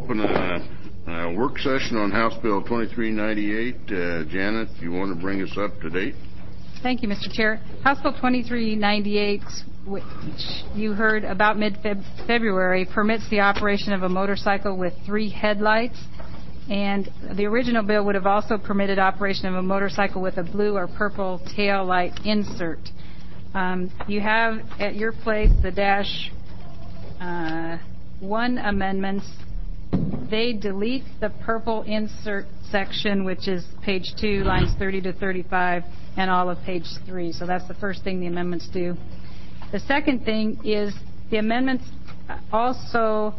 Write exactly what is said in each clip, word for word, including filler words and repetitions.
open a, a work session on House Bill twenty-three ninety-eight. Uh, Janet, you want to bring us up to date? Thank you, Mister Chair. House Bill twenty-three ninety-eight, which you heard about mid-February, permits the operation of a motorcycle with three headlights. And the original bill would have also permitted operation of a motorcycle with a blue or purple tail light insert. Um, you have at your place the dash uh, one amendments. They delete the purple insert section, which is page two, lines thirty to thirty-five, and all of page three. So that's the first thing the amendments do. The second thing is the amendments also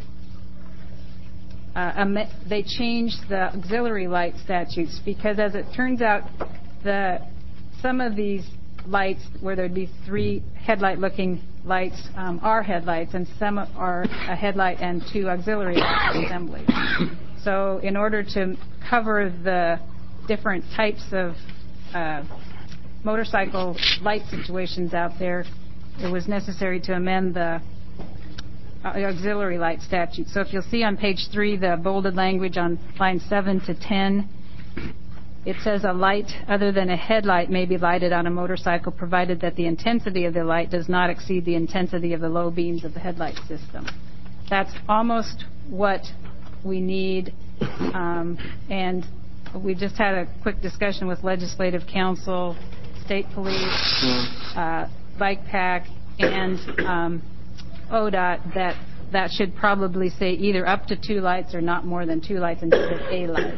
uh, am- they change the auxiliary light statutes, because as it turns out, the some of these lights where there'd be three headlight-looking lights um, are headlights, and some are a headlight and two auxiliary light assemblies. So in order to cover the different types of uh, motorcycle light situations out there, it was necessary to amend the uh, auxiliary light statute. So if you'll see on page three, the bolded language on lines seven to ten, it says a light other than a headlight may be lighted on a motorcycle provided that the intensity of the light does not exceed the intensity of the low beams of the headlight system. That's almost what we need, um, and we just had a quick discussion with Legislative Council, State Police, uh, Bike Pack, and um, O D O T that that should probably say either up to two lights or not more than two lights instead of a light.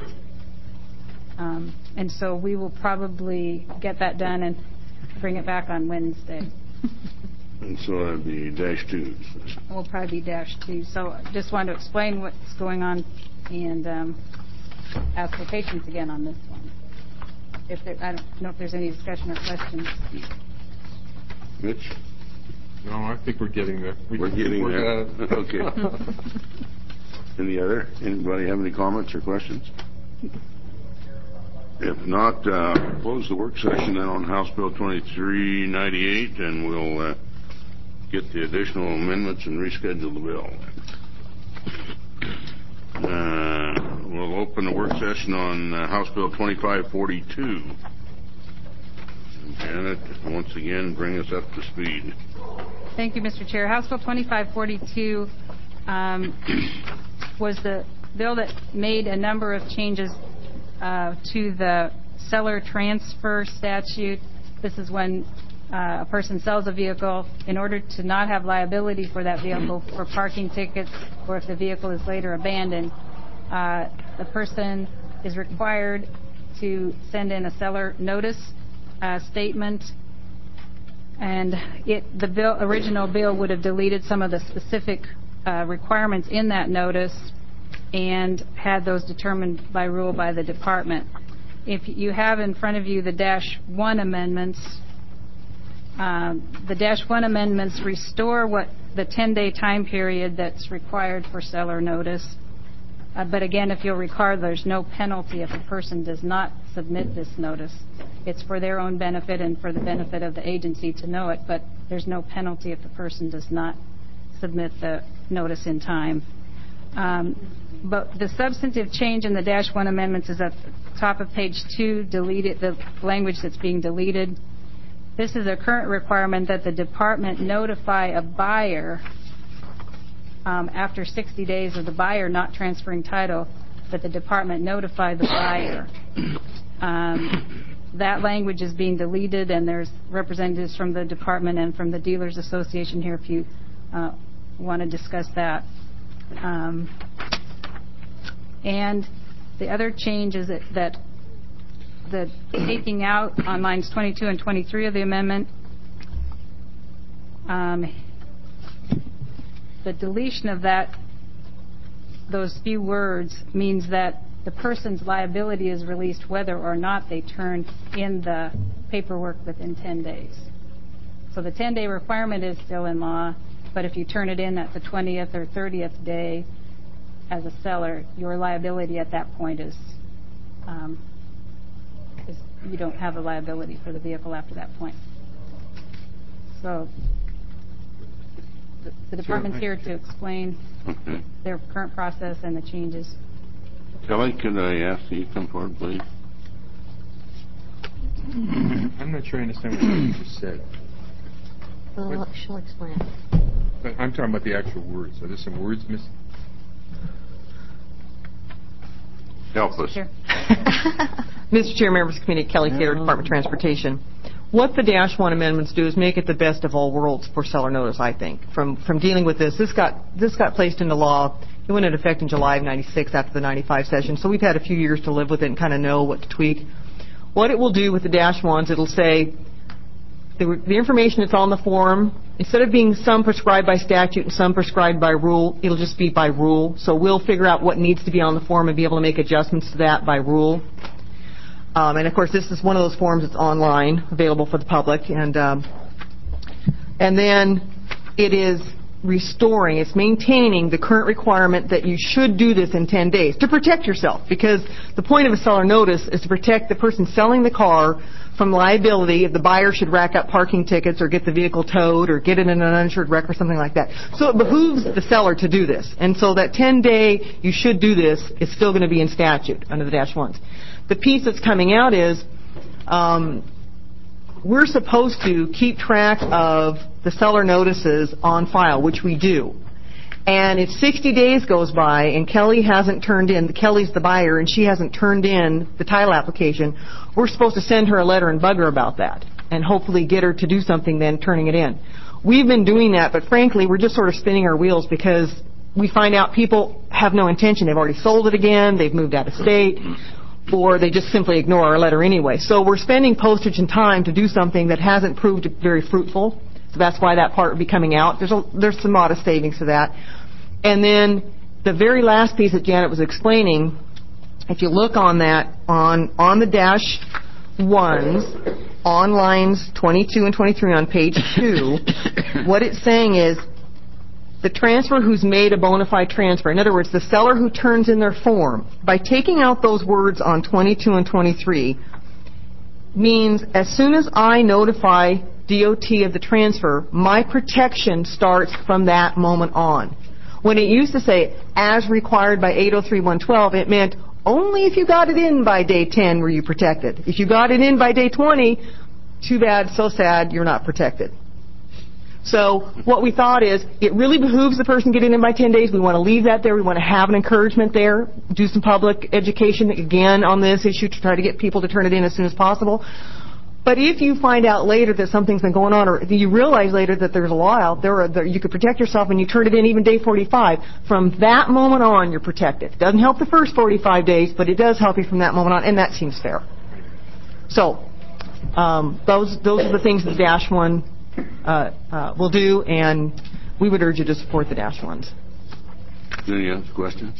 Um, and so we will probably get that done and bring it back on Wednesday. And so that'd be dash two. We'll probably be dash two. So just wanted to explain what's going on and um, ask for patience again on this one. If there, I don't know if there's any discussion or questions. Mitch? No, I think we're getting there. We We're getting there. Okay. Any other? Anybody have any comments or questions? If not, uh, close the work session then on House Bill twenty-three ninety-eight, and we'll uh, get the additional amendments and reschedule the bill. Uh, we'll open the work session on uh, House Bill twenty-five forty-two. Janet, once again, bring us up to speed. Thank you, Mister Chair. House Bill twenty-five forty-two um, was the bill that made a number of changes uh, to the seller transfer statute. This is when uh, a person sells a vehicle in order to not have liability for that vehicle for parking tickets or if the vehicle is later abandoned. Uh, the person is required to send in a seller notice uh, statement, and it, the bill, original bill would have deleted some of the specific uh, requirements in that notice and had those determined by rule by the department. If you have in front of you the dash one amendments, um, the dash one amendments restore what the ten-day time period that's required for seller notice. Uh, but again, if you'll recall, there's no penalty if a person does not submit this notice. It's for their own benefit and for the benefit of the agency to know it, but there's no penalty if the person does not submit the notice in time. Um, but the substantive change in the dash one amendments is at the top of page two, deleted, the language that's being deleted. This is a current requirement that the department notify a buyer um, after sixty days of the buyer not transferring title, that the department notify the buyer. Um, that language is being deleted, and there's representatives from the department and from the Dealers Association here if you uh, want to discuss that. Um, and the other change is that, that the taking out on lines twenty-two and twenty-three of the amendment, um, the deletion of that, those few words, means that the person's liability is released whether or not they turn in the paperwork within ten days. So the ten-day requirement is still in law, but if you turn it in at the twentieth or thirtieth day as a seller, your liability at that point is, um, is you don't have a liability for the vehicle after that point. So the department's here to explain Okay. their current process and the changes. Kelly, could I ask you to come forward, please? I'm not sure I understand what you just said. Well, she'll explain. But I'm talking about the actual words. Are there some words missing? Help us. Chair. Mister Chair, members of the committee, Kelly Cater, Department of Transportation. What the Dash one amendments do is make it the best of all worlds for seller notice, I think. From from dealing with this, this got this got placed into law. It went into effect in July of ninety-six after the ninety-five session, so we've had a few years to live with it and kind of know what to tweak. What it will do with the Dash ones, it'll say the, the information that's on the form, instead of being some prescribed by statute and some prescribed by rule, it'll just be by rule. So we'll figure out what needs to be on the form and be able to make adjustments to that by rule. Um, and, of course, this is one of those forms that's online, available for the public. And, um, and then it is restoring, it's maintaining the current requirement that you should do this in ten days to protect yourself, because the point of a seller notice is to protect the person selling the car from liability if the buyer should rack up parking tickets or get the vehicle towed or get it in an uninsured wreck or something like that. So it behooves the seller to do this. And so that ten-day you should do this is still going to be in statute under the Dash ones. The piece that's coming out is um, we're supposed to keep track of the seller notices on file, which we do. And if sixty days goes by and Kelly hasn't turned in, Kelly's the buyer, and she hasn't turned in the title application, we're supposed to send her a letter and bug her about that and hopefully get her to do something then turning it in. We've been doing that, but frankly, we're just sort of spinning our wheels because we find out people have no intention. They've already sold it again, they've moved out of state, or they just simply ignore our letter anyway. So we're spending postage and time to do something that hasn't proved very fruitful. So that's why that part will be coming out. There's a, there's some modest savings to that. And then the very last piece that Janet was explaining, if you look on that, on, on the Dash ones, on lines twenty-two and twenty-three on page two, what it's saying is the transfer who's made a bona fide transfer, in other words, the seller who turns in their form, by taking out those words on twenty-two and twenty-three, means as soon as I notify D O T of the transfer, my protection starts from that moment on. When it used to say, as required by eight oh three one twelve, it meant only if you got it in by day ten were you protected. If you got it in by day twenty, too bad, so sad, you're not protected. So what we thought is, it really behooves the person getting in by ten days. We want to leave that there. We want to have an encouragement there, do some public education, again, on this issue to try to get people to turn it in as soon as possible. But if you find out later that something's been going on, or you realize later that there's a law out there, or that you could protect yourself and you turn it in even day forty-five, from that moment on you're protected. It doesn't help the first forty-five days, but it does help you from that moment on, and that seems fair. So um, those those are the things that Dash one uh, uh, will do, and we would urge you to support the Dash ones. Any other questions?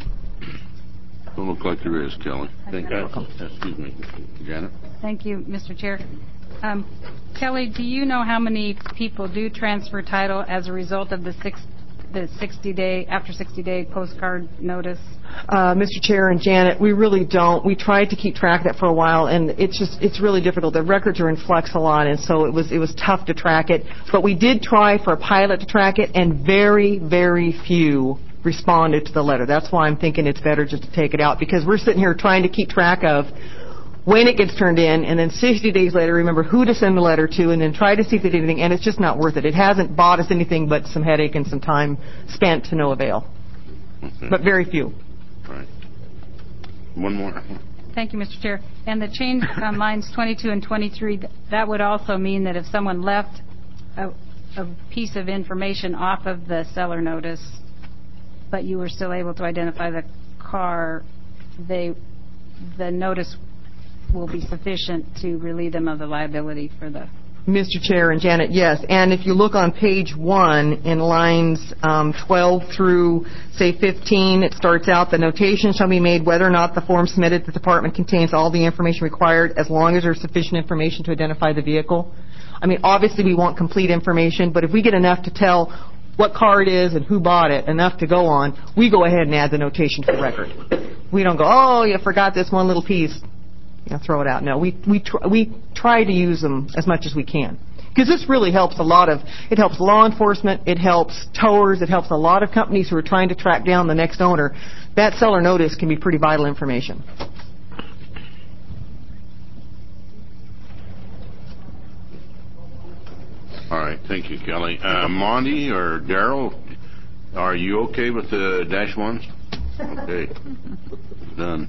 Don't look like there is, Kelly. Thank you. Excuse me, Janet. Thank you, Mister Chair. Um, Kelly, do you know how many people do transfer title as a result of the six, the sixty-day, after sixty-day postcard notice? Uh, Mister Chair and Janet, we really don't. We tried to keep track of that for a while, and it's just, it's really difficult. The records are in flux a lot, and so it was, it was tough to track it. But we did try for a pilot to track it, and very, very few responded to the letter. That's why I'm thinking it's better just to take it out, because we're sitting here trying to keep track of when it gets turned in, and then sixty days later remember who to send the letter to, and then try to see if they did anything, and it's just not worth it. It hasn't bought us anything but some headache and some time spent to no avail. Okay. But very few. All right. One more. Thank you, Mister Chair. And the change on lines twenty-two and twenty-three, that would also mean that if someone left a, a piece of information off of the seller notice, but you were still able to identify the car, they, the notice will be sufficient to relieve them of the liability for the... Mister Chair and Janet, yes. And if you look on page one in lines um, twelve through, say, fifteen, it starts out, the notation shall be made whether or not the form submitted to the department contains all the information required, as long as there's sufficient information to identify the vehicle. I mean, obviously we want complete information, but if we get enough to tell what car it is and who bought it, enough to go on, we go ahead and add the notation to the record. We don't go, oh, you forgot this one little piece. You know, throw it out. No, we we tr- we try to use them as much as we can. Because this really helps a lot of, it helps law enforcement, it helps towers, it helps a lot of companies who are trying to track down the next owner. That seller notice can be pretty vital information. All right, thank you, Kelly. Uh, Monty or Daryl, are you okay with the dash ones? Okay, done.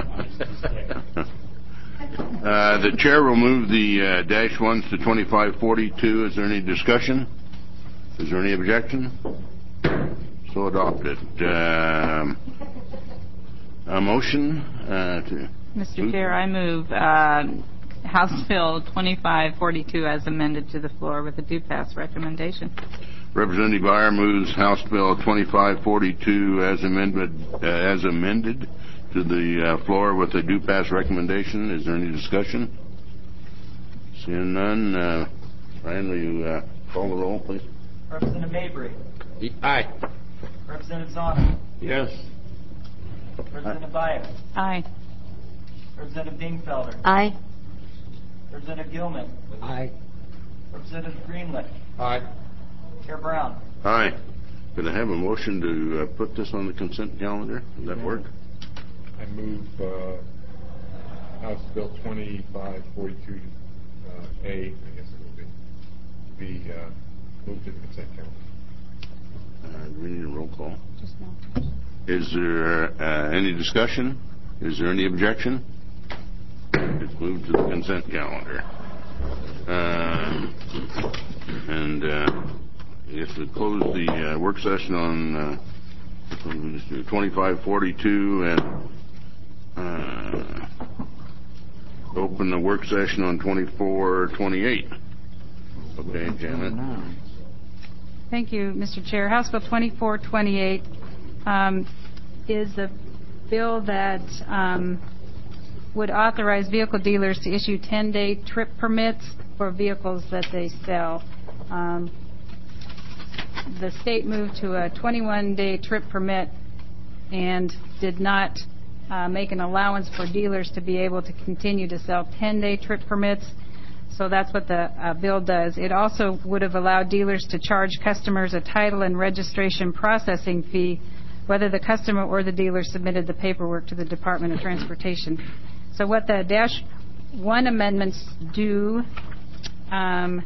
uh, the chair will move the uh, dash ones to twenty-five forty-two. Is there any discussion? Is there any objection? So adopted. Um, a motion uh, to... Mister Chair, I move uh, House Bill twenty-five forty-two as amended to the floor with a do-pass recommendation. Representative Byer moves House Bill twenty-five forty-two as amended, uh, as amended to the uh, floor with a do-pass recommendation. Is there any discussion? Seeing none, uh, Ryan, will you uh, call the roll, please? Representative Mabry. Aye. Representative Zona. Yes. Representative Byer. Aye. Representative Dingfelder. Aye. Representative Gilman. Aye. Representative Greenlee. Aye. Chair Brown. Aye. Could I have a motion to uh, put this on the consent calendar? Does that work? I move uh, House Bill twenty-five forty-two uh, A, I guess it will be, be uh, moved to the consent calendar. Uh, do we need a roll call? Just no. Is there uh, any discussion? Is there any objection? It's moved to the consent calendar. Uh, and uh, I guess we close the uh, work session on uh, twenty-five forty-two and uh, open the work session on twenty-four twenty-eight. Okay, Janet. Thank you, Mister Chair. House Bill twenty-four twenty-eight um, is a bill that um, would authorize vehicle dealers to issue ten-day trip permits for vehicles that they sell. Um, the state moved to a twenty-one day trip permit and did not uh, make an allowance for dealers to be able to continue to sell ten-day trip permits. So that's what the uh, bill does. It also would have allowed dealers to charge customers a title and registration processing fee, whether the customer or the dealer submitted the paperwork to the Department of Transportation. So what the Dash one amendments do, um,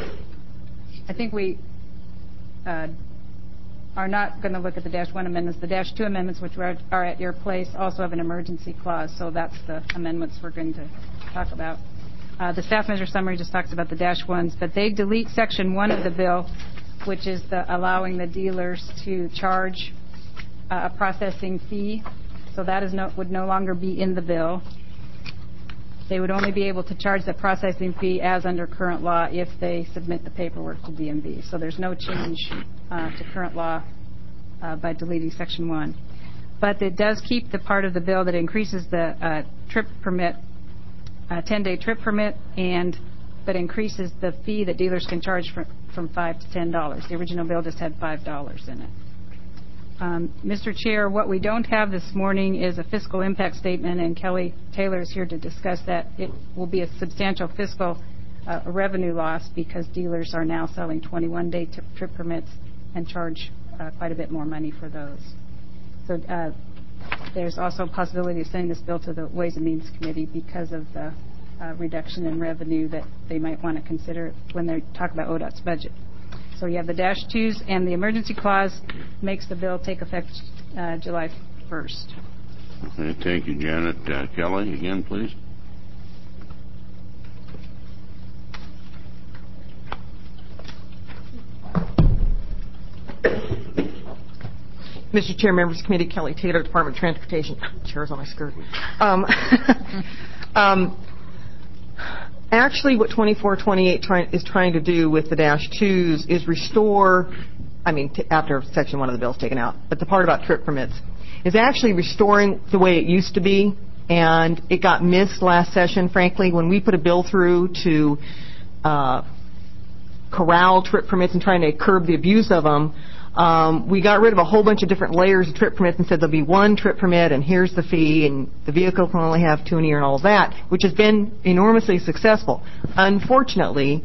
I think we uh, are not going to look at the Dash one amendments. The Dash two amendments, which are, are at your place, also have an emergency clause. So that's the amendments we're going to talk about. Uh, the staff measure summary just talks about the Dash ones, but they delete section one of the bill, which is the allowing the dealers to charge uh, a processing fee. So that is no, would no longer be in the bill. They would only be able to charge the processing fee as under current law if they submit the paperwork to D M V. So there's no change uh, to current law uh, by deleting section one. But it does keep the part of the bill that increases the uh, trip permit, a ten-day trip permit, and but increases the fee that dealers can charge from, from five to ten dollars. The original bill just had five dollars in it. Um, Mister Chair, what we don't have this morning is a fiscal impact statement, and Kelly Taylor is here to discuss that. It will be a substantial fiscal uh, revenue loss because dealers are now selling twenty-one day t- trip permits and charge uh, quite a bit more money for those. So uh, there's also a possibility of sending this bill to the Ways and Means Committee because of the uh, reduction in revenue that they might want to consider when they talk about O D O T's budget. So you have the dash twos, and the emergency clause makes the bill take effect uh, July first. Okay, thank you, Janet. Uh, Kelly, again, please. Mister Chair, members of the committee, Kelly Taylor, Department of Transportation. Chair's on my skirt. Um, um, actually, what twenty-four twenty-eight try, is trying to do with the dash twos is restore, I mean, t- after Section one of the bill is taken out, but the part about trip permits is actually restoring the way it used to be, and it got missed last session, frankly, when we put a bill through to uh, corral trip permits and trying to curb the abuse of them. Um, we got rid of a whole bunch of different layers of trip permits and said there'll be one trip permit and here's the fee and the vehicle can only have two in a year and all of that, which has been enormously successful. Unfortunately,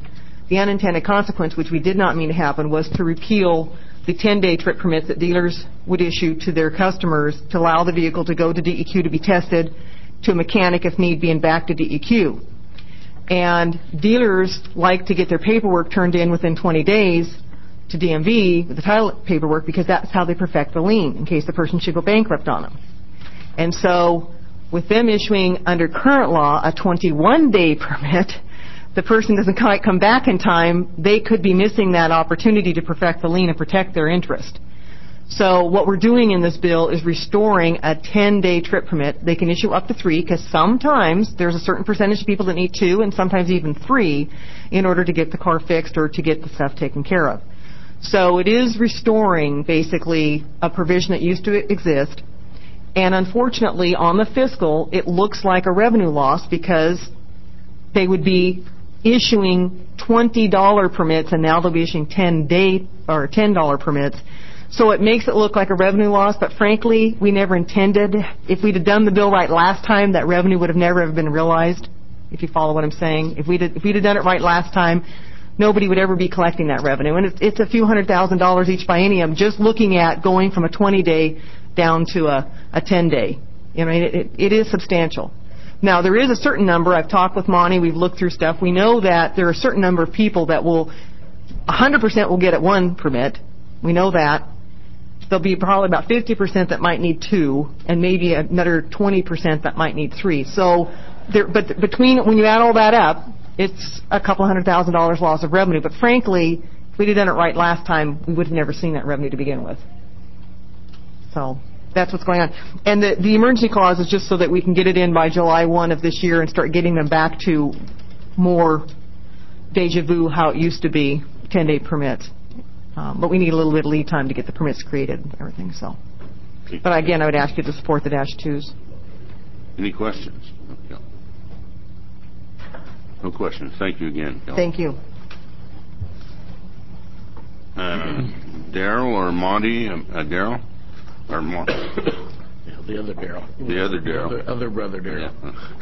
the unintended consequence, which we did not mean to happen, was to repeal the ten-day trip permits that dealers would issue to their customers to allow the vehicle to go to D E Q to be tested, to a mechanic if need be, and back to D E Q. And dealers like to get their paperwork turned in within twenty days to D M V with the title paperwork because that's how they perfect the lien in case the person should go bankrupt on them. And so with them issuing under current law a twenty-one day permit, the person doesn't quite come back in time, they could be missing that opportunity to perfect the lien and protect their interest. So what we're doing in this bill is restoring a ten-day trip permit. They can issue up to three because sometimes there's a certain percentage of people that need two and sometimes even three in order to get the car fixed or to get the stuff taken care of. So it is restoring basically a provision that used to exist. And unfortunately, on the fiscal, it looks like a revenue loss because they would be issuing twenty dollar permits and now they'll be issuing ten day or ten dollar permits. So it makes it look like a revenue loss, but frankly, we never intended. If we'd have done the bill right last time, that revenue would have never have been realized, if you follow what I'm saying. If we'd, if we'd have done it right last time, nobody would ever be collecting that revenue. And it's, it's a few hundred thousand dollars each biennium just looking at going from a twenty day down to a, a ten day. You know, it, it, it is substantial. Now, there is a certain number. I've talked with Monty. We've looked through stuff. We know that there are a certain number of people that will, one hundred percent will get at one permit. We know that. There'll be probably about fifty percent that might need two, and maybe another twenty percent that might need three. So, there, but between, when you add all that up, it's a couple hundred thousand dollars loss of revenue. But frankly, if we'd have done it right last time, we would have never seen that revenue to begin with. So that's what's going on. And the, the emergency clause is just so that we can get it in by July first of this year and start getting them back to more deja vu how it used to be, ten-day permits. Um, but we need a little bit of lead time to get the permits created and everything. So, but again, I would ask you to support the dash twos. Any questions? No, no questions. Thank you again, Kelly. Thank you. Uh, Daryl or Monty? Uh, Daryl or Monty? Yeah, the other Daryl. The other Daryl. The other brother Daryl.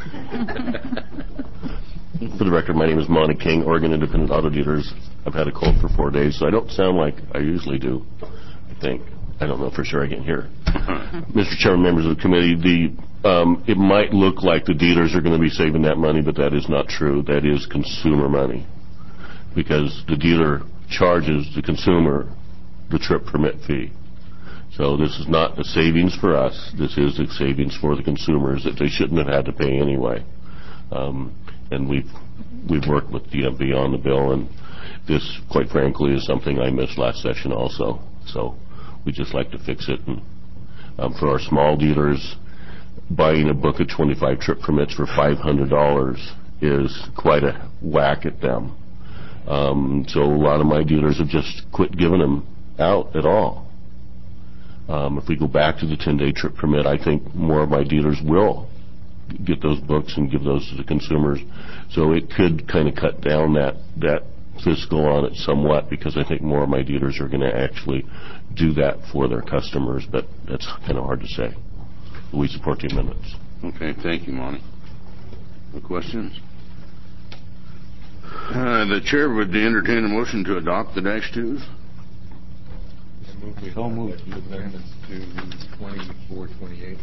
Yeah. For the record, my name is Monty King, Oregon Independent Auto Dealers. I've had a cold for four days, so I don't sound like I usually do, I think. I don't know for sure I can hear. Mister Chairman, members of the committee, the um, it might look like the dealers are going to be saving that money, but that is not true. That is consumer money because the dealer charges the consumer the trip permit fee. So this is not a savings for us. This is a savings for the consumers that they shouldn't have had to pay anyway. Um, and we've we've worked with D M V on the bill, and this, quite frankly, is something I missed last session also. So we just like to fix it. And um, for our small dealers, buying a book of twenty-five trip permits for five hundred dollars is quite a whack at them. Um, so a lot of my dealers have just quit giving them out at all. Um, if we go back to the ten-day trip permit, I think more of my dealers will get those books and give those to the consumers. So it could kind of cut down that, that fiscal on it somewhat because I think more of my dealers are going to actually do that for their customers, but that's kind of hard to say. We support the amendments. Okay, thank you, Monty. No questions? Uh, the chair would entertain a motion to adopt the dash twos. I move we adopt the amendments to twenty-four twenty-eight.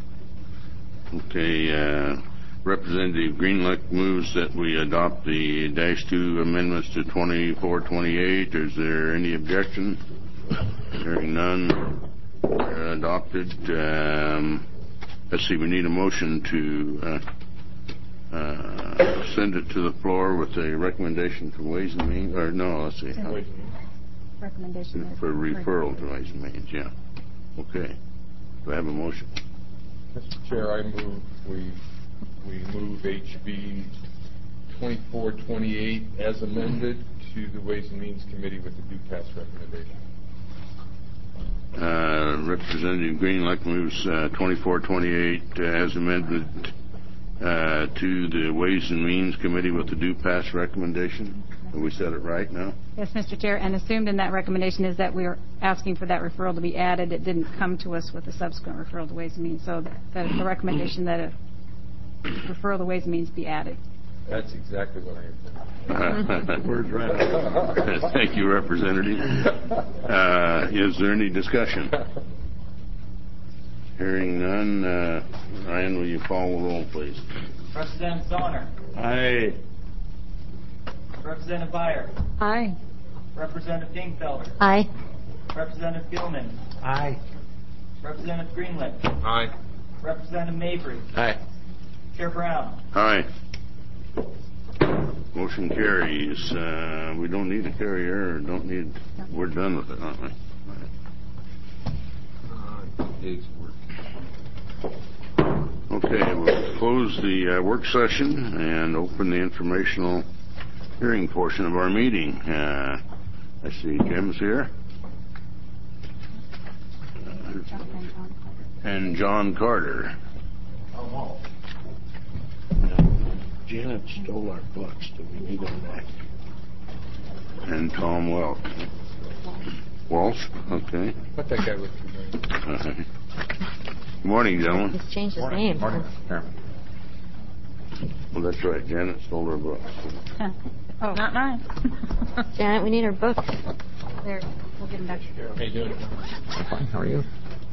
Okay, uh, Representative Greenlick moves that we adopt the dash two amendments to twenty-four twenty-eight. Is there any objection? Hearing none, they're adopted. Um, let's see, we need a motion to uh, uh, send it to the floor with a recommendation to Ways and Means, or no, let's see. Uh, Recommendation for referral to Ways and Means, yeah. Okay. Do I have a motion? Mister Chair, I move we we move H B twenty-four twenty-eight as amended to the Ways and Means Committee with the due pass recommendation. Uh, Representative Greenlick moves uh, twenty-four twenty-eight uh, as amended uh, to the Ways and Means Committee with the due pass recommendation. Have we said it right now? Yes, Mister Chair, and assumed in that recommendation is that we are asking for that referral to be added. It didn't come to us with a subsequent referral to Ways and Means, so that the recommendation that a referral to Ways and Means be added. That's exactly what I intended. Words right out. Thank you, Representative. Uh, is there any discussion? Hearing none, uh, Ryan, will you call the roll, please? Representative Sonner. Aye. Representative Byer. Aye. Representative Dingfelder. Aye. Representative Gilman. Aye. Representative Greenlick. Aye. Representative Mabry. Aye. Chair Brown. Aye. Motion carries. Uh, we don't need a carrier, or don't need, we're done with it, aren't we? Dave's work. Okay, we'll close the uh, work session and open the informational hearing portion of our meeting. Uh, I see Jim's here. And John Carter. Janet stole our books. Do we need them back? And Tom Welch. Walsh, okay. Let that guy look through there. Good morning, gentlemen. He's changed his name. Morning, Chairman. Well, that's right. Janet stole her books. Oh, Not mine. Janet, we need her book. there. We'll get him back. How you doing? I'm fine. How are you?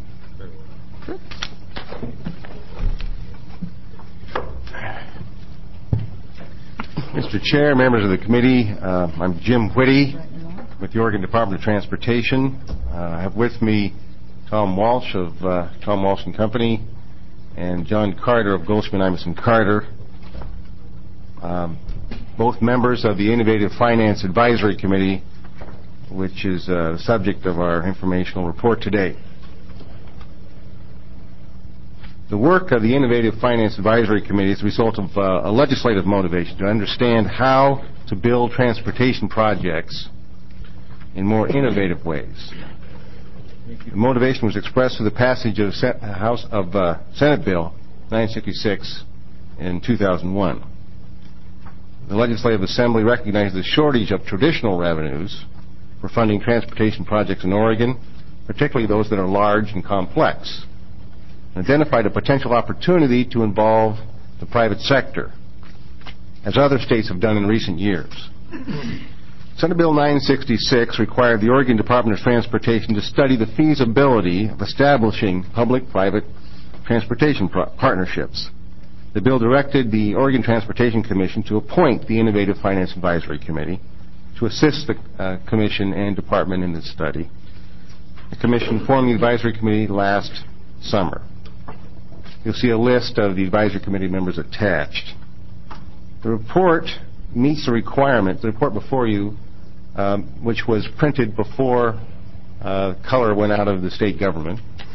Mister Chair, members of the committee, uh, I'm Jim Whitty with the Oregon Department of Transportation. Uh, I have with me Tom Walsh of uh, Tom Walsh and Company and John Carter of Goldsman Imus Carter, um, both members of the Innovative Finance Advisory Committee, which is uh, the subject of our informational report today. The work of the Innovative Finance Advisory Committee is a result of uh, a legislative motivation to understand how to build transportation projects in more innovative ways. The motivation was expressed through the passage of Sen- House of uh, Senate Bill nine sixty-six in two thousand one. The Legislative Assembly recognized the shortage of traditional revenues for funding transportation projects in Oregon, particularly those that are large and complex, and identified a potential opportunity to involve the private sector, as other states have done in recent years. Senate Bill nine sixty-six required the Oregon Department of Transportation to study the feasibility of establishing public-private transportation pro- partnerships. The bill directed the Oregon Transportation Commission to appoint the Innovative Finance Advisory Committee to assist the uh, Commission and Department in this study. The Commission formed the Advisory Committee last summer. You'll see a list of the Advisory Committee members attached. The report meets the requirement, the report before you, um, which was printed before uh, color went out of the state government.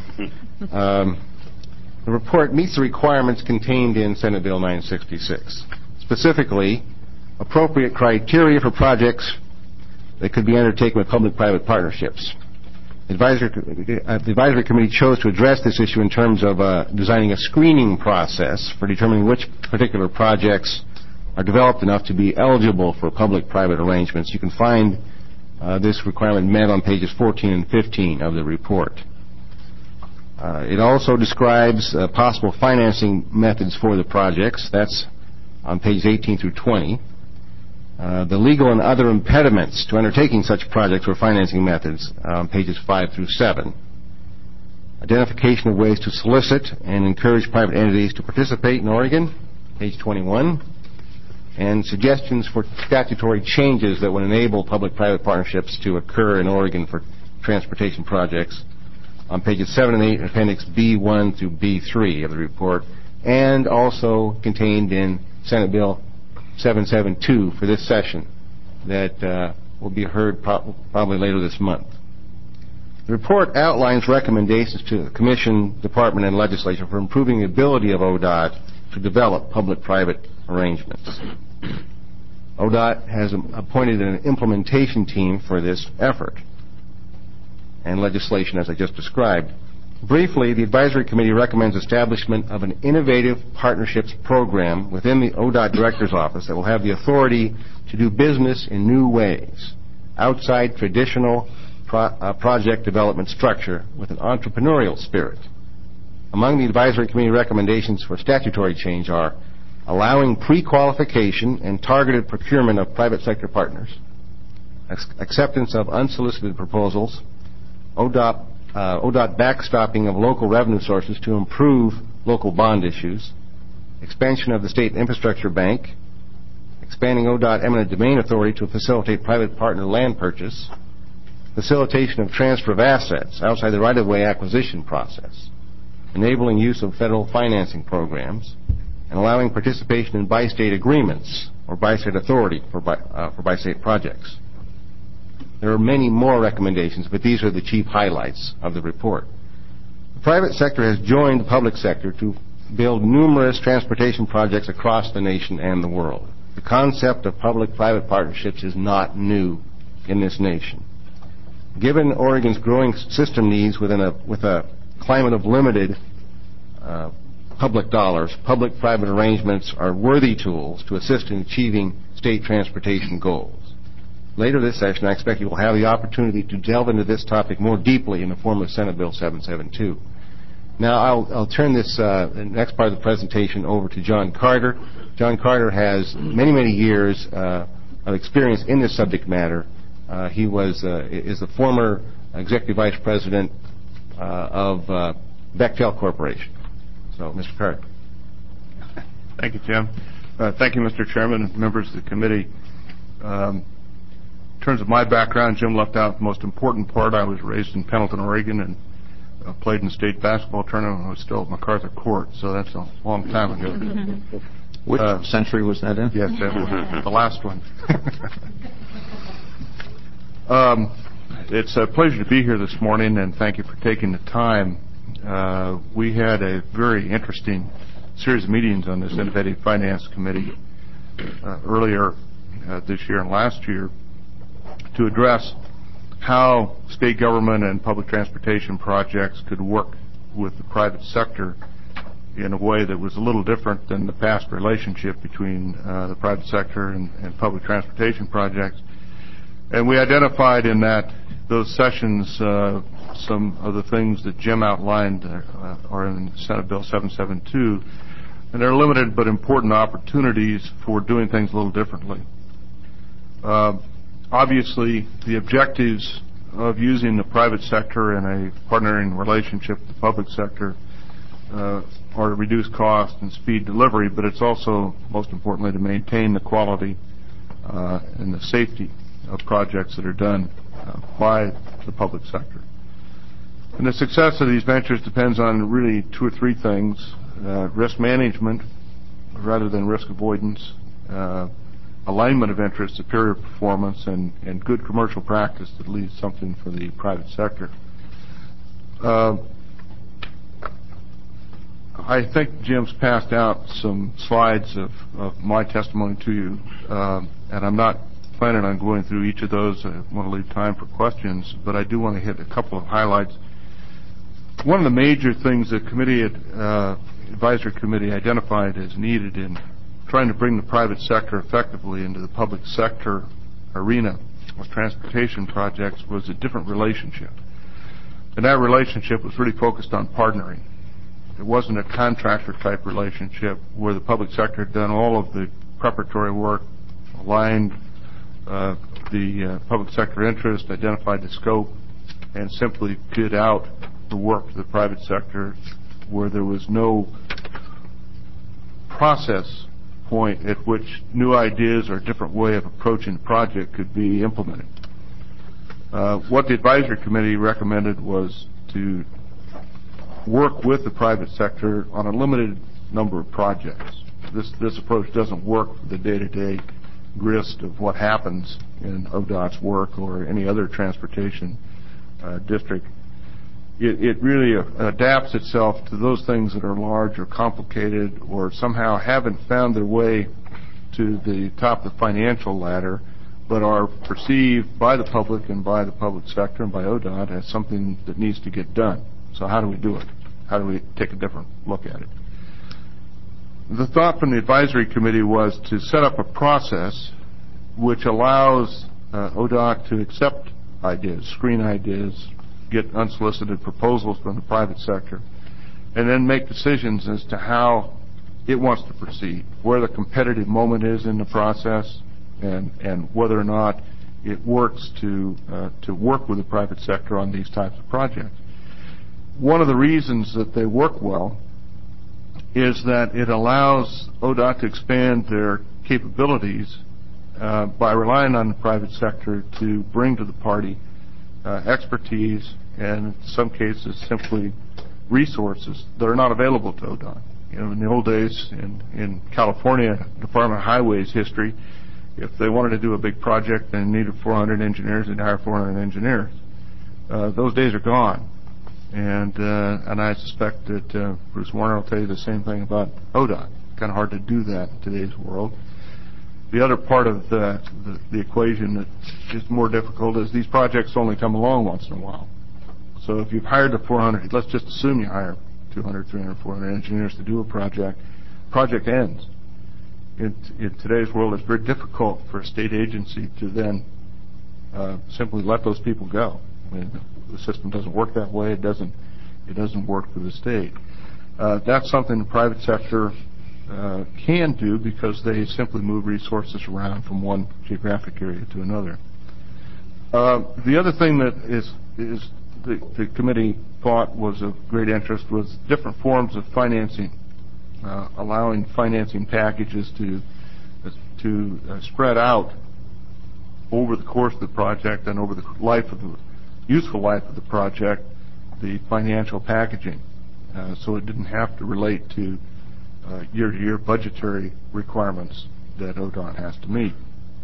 Um, the report meets the requirements contained in Senate Bill nine sixty-six. Specifically, appropriate criteria for projects that could be undertaken with public-private partnerships. The advisory, uh, the advisory committee chose to address this issue in terms of uh, designing a screening process for determining which particular projects are developed enough to be eligible for public-private arrangements. You can find uh, this requirement met on pages fourteen and fifteen of the report. Uh, it also describes uh, possible financing methods for the projects. That's on pages eighteen through twenty. Uh, the legal and other impediments to undertaking such projects or financing methods on pages five through seven. Identification of ways to solicit and encourage private entities to participate in Oregon, page twenty-one. And suggestions for statutory changes that would enable public-private partnerships to occur in Oregon for transportation projects on pages seven and eight, Appendix B one through B three of the report, and also contained in Senate Bill seven seventy-two for this session that uh, will be heard pro- probably later this month. The report outlines recommendations to the Commission, Department, and Legislature for improving the ability of O D O T to develop public-private arrangements. O D O T has appointed an implementation team for this effort and legislation as I just described. Briefly, the Advisory Committee recommends establishment of an innovative partnerships program within the O D O T Director's Office that will have the authority to do business in new ways, outside traditional pro- uh, project development structure with an entrepreneurial spirit. Among the Advisory Committee recommendations for statutory change are allowing pre-qualification and targeted procurement of private sector partners, ac- acceptance of unsolicited proposals, O D O T, uh, O D O T backstopping of local revenue sources to improve local bond issues, expansion of the State Infrastructure Bank, expanding O D O T eminent domain authority to facilitate private partner land purchase, facilitation of transfer of assets outside the right-of-way acquisition process, enabling use of federal financing programs, and allowing participation in bi-state agreements or bi-state authority for, bi- uh, for bi-state projects. There are many more recommendations, but these are the chief highlights of the report. The private sector has joined the public sector to build numerous transportation projects across the nation and the world. The concept of public-private partnerships is not new in this nation. Given Oregon's growing system needs within a, with a climate of limited uh, public dollars, public-private arrangements are worthy tools to assist in achieving state transportation goals. Later this session, I expect you will have the opportunity to delve into this topic more deeply in the form of Senate Bill seven seventy-two. Now, I'll, I'll turn this uh, the next part of the presentation over to John Carter. John Carter has many, many years uh, of experience in this subject matter. Uh, he was uh, is the former executive vice president uh, of uh, Bechtel Corporation. So, Mister Carter. Thank you, Jim. Uh, thank you, Mister Chairman and members of the committee. Um, in terms of my background, Jim left out the most important part. I was raised in Pendleton, Oregon, and uh, played in the state basketball tournament when I was still at MacArthur Court, so that's a long time ago. Which uh, century was that in? Yes, that was the last one. um, it's a pleasure to be here this morning, and thank you for taking the time. Uh, we had a very interesting series of meetings on this Innovative Finance Committee uh, earlier uh, this year and last year to address how state government and public transportation projects could work with the private sector in a way that was a little different than the past relationship between uh, the private sector and, and public transportation projects. And we identified in that those sessions uh, some of the things that Jim outlined uh, are in Senate Bill seven seventy-two, and they're limited but important opportunities for doing things a little differently. Uh, obviously, the objectives of using the private sector in a partnering relationship with the public sector uh, are to reduce cost and speed delivery, but it's also, most importantly, to maintain the quality uh, and the safety of projects that are done uh, by the public sector. And the success of these ventures depends on really two or three things: uh, risk management rather than risk avoidance, uh, alignment of interest, superior performance, and, and good commercial practice that leaves something for the private sector. Uh, I think Jim's passed out some slides of, of my testimony to you, uh, and I'm not planning on going through each of those. I want to leave time for questions, but I do want to hit a couple of highlights. One of the major things the committee, uh, advisory committee identified as needed in trying to bring the private sector effectively into the public sector arena with transportation projects was a different relationship. And that relationship was really focused on partnering. It wasn't a contractor-type relationship where the public sector had done all of the preparatory work, aligned uh, the uh, public sector interest, identified the scope, and simply bid out the work to the private sector where there was no process point at which new ideas or a different way of approaching the project could be implemented. Uh, what the advisory committee recommended was to work with the private sector on a limited number of projects. This, this approach doesn't work for the day-to-day grist of what happens in O D O T's work or any other transportation uh, district. It, it really uh, adapts itself to those things that are large or complicated or somehow haven't found their way to the top of the financial ladder, but are perceived by the public and by the public sector and by O D O T as something that needs to get done. So how do we do it? How do we take a different look at it? The thought from the advisory committee was to set up a process which allows uh, O D O T to accept ideas, screen ideas, get unsolicited proposals from the private sector, and then make decisions as to how it wants to proceed, where the competitive moment is in the process, and, and whether or not it works to, uh, to work with the private sector on these types of projects. One of the reasons that they work well is that it allows O D O T to expand their capabilities uh, by relying on the private sector to bring to the party uh, expertise and, in some cases, simply resources that are not available to O D O T. You know, in the old days, in, in California, Department of Highways history, if they wanted to do a big project and needed four hundred engineers, they'd hire four hundred engineers. Uh, those days are gone. And uh, and I suspect that uh, Bruce Warner will tell you the same thing about O D O T. Kind of hard to do that in today's world. The other part of the, the, the equation that is more difficult is these projects only come along once in a while. So if you've hired the four hundred, let's just assume you hire two hundred, three hundred, four hundred engineers to do a project, project ends. In, in today's world, it's very difficult for a state agency to then uh, simply let those people go. I mean, the system doesn't work that way. It doesn't. It doesn't work for the state. Uh, that's something the private sector uh, can do because they simply move resources around from one geographic area to another. Uh, the other thing that is is the, the committee thought was of great interest was different forms of financing, uh, allowing financing packages to uh, to uh, spread out over the course of the project and over the life of the useful life of the project, the financial packaging, uh, so it didn't have to relate to uh, year-to-year budgetary requirements that O D O T has to meet.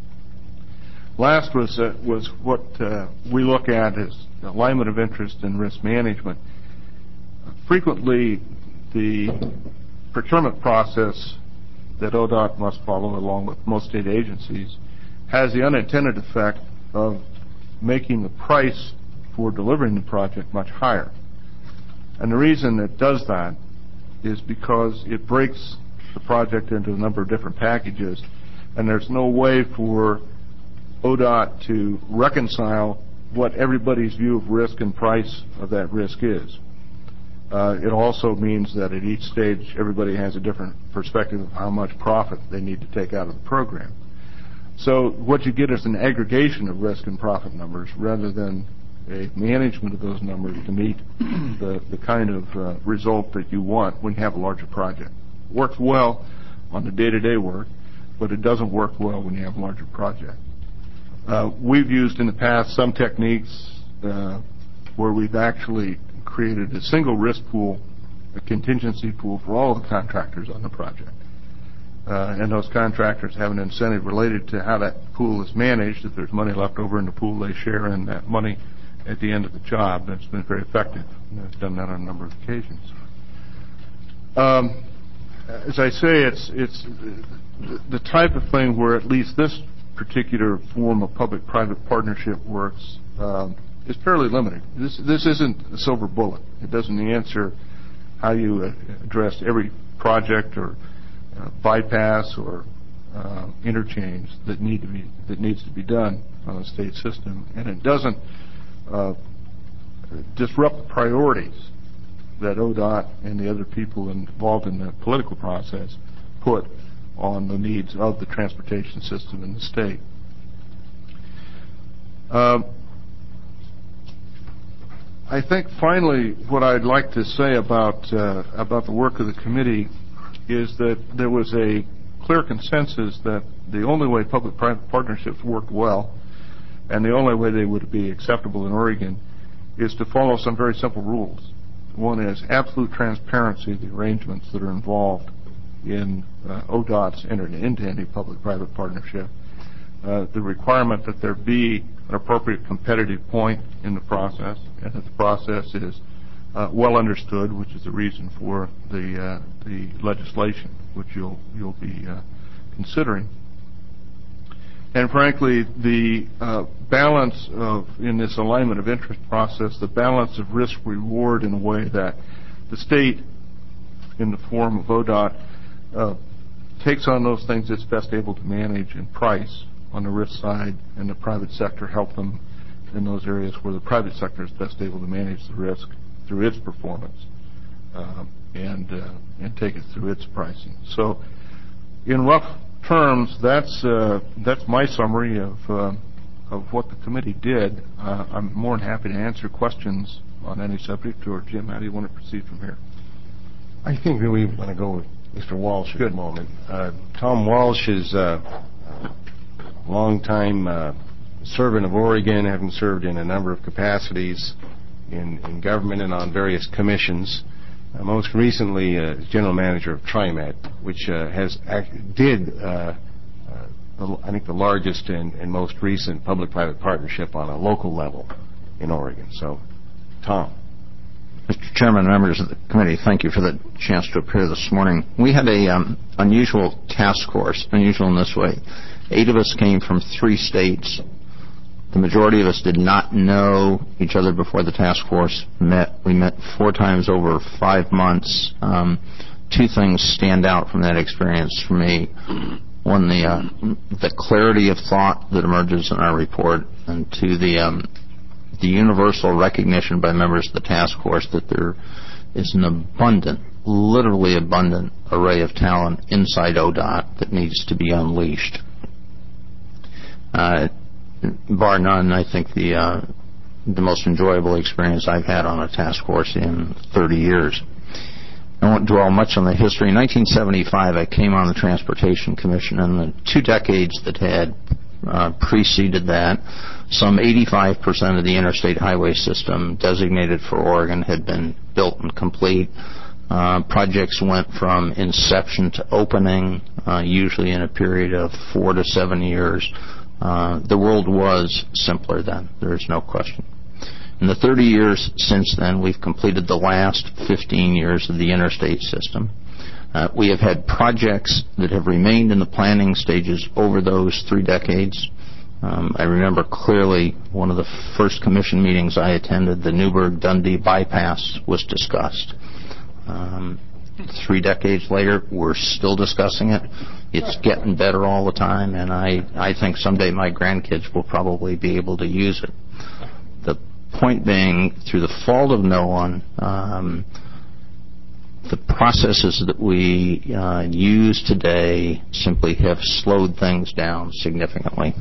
Last was uh, was what uh, we look at as alignment of interest and risk management. Frequently, the procurement process that O D O T must follow, along with most state agencies, has the unintended effect of making the price for delivering the project much higher. And the reason it does that is because it breaks the project into a number of different packages, and there's no way for O D O T to reconcile what everybody's view of risk and price of that risk is. Uh, it also means that at each stage, everybody has a different perspective of how much profit they need to take out of the program. So what you get is an aggregation of risk and profit numbers rather than a management of those numbers to meet the, the kind of uh, result that you want when you have a larger project. It works well on the day-to-day work, but it doesn't work well when you have a larger project. Uh, we've used in the past some techniques uh, where we've actually created a single risk pool, a contingency pool for all of the contractors on the project. Uh, and those contractors have an incentive related to how that pool is managed. If there's money left over in the pool, they share in that money at the end of the job. That's been very effective. I've done that on a number of occasions. Um, as I say, it's it's the type of thing where at least this particular form of public-private partnership works um, is fairly limited. This this isn't a silver bullet. It doesn't answer how you uh, address every project or uh, bypass or uh, interchange that need to be that needs to be done on a state system, and it doesn't uh, disrupt the priorities that O D O T and the other people involved in the political process put on the needs of the transportation system in the state. Um, I think finally what I'd like to say about uh, about the work of the committee is that there was a clear consensus that the only way public-private partnerships worked well and the only way they would be acceptable in Oregon is to follow some very simple rules. One is absolute transparency of the arrangements that are involved in uh, O D O T's entering into any public-private partnership. Uh, the requirement that there be an appropriate competitive point in the process, and that the process is uh, well understood, which is the reason for the uh, the legislation, which you'll you'll be uh, considering. And frankly, the uh, balance of in this alignment of interest process, the balance of risk-reward in a way that the state, in the form of O D O T, uh, takes on those things it's best able to manage and price on the risk side, and the private sector help them in those areas where the private sector is best able to manage the risk through its performance. uh, and uh, and take it through its pricing. So, in rough terms, that's uh, that's my summary of uh, of what the committee did. Uh, I'm more than happy to answer questions on any subject. Or Jim, how do you want to proceed from here? I think that we want to go with Mister Walsh at the moment. Uh, Tom Walsh is a longtime uh, servant of Oregon, having served in a number of capacities in, in government and on various commissions. Uh, most recently, uh, general manager of TriMet, which uh, has act, did, uh, uh, the, I think, the largest and, and most recent public-private partnership on a local level in Oregon. So, Tom. Mister Chairman, members of the committee, thank you for the chance to appear this morning. We had a um, unusual task force, unusual in this way. Eight of us came from three states. The majority of us did not know each other before the task force met. We met four times over five months. Um, two things stand out from that experience for me. One, the uh, the clarity of thought that emerges in our report, and two, the um, the universal recognition by members of the task force that there is an abundant, literally abundant array of talent inside O D O T that needs to be unleashed. Uh, bar none, I think the uh, the most enjoyable experience I've had on a task force in thirty years. I won't dwell much on the history. In nineteen seventy-five, I came on the Transportation Commission, and the two decades that had uh, preceded that, some eighty-five percent of the interstate highway system designated for Oregon had been built and complete. Uh, projects went from inception to opening, uh, usually in a period of four to seven years. Uh, the world was simpler then, there is no question. In the thirty years since then, we've completed the last fifteen years of the interstate system. Uh, we have had projects that have remained in the planning stages over those three decades. Um, I remember clearly one of the first commission meetings I attended, the Newburgh-Dundee bypass was discussed. Um, three decades later, we're still discussing it. It's getting better all the time, and I, I think someday my grandkids will probably be able to use it. The point being, through the fault of no one, um, the processes that we uh, use today simply have slowed things down significantly.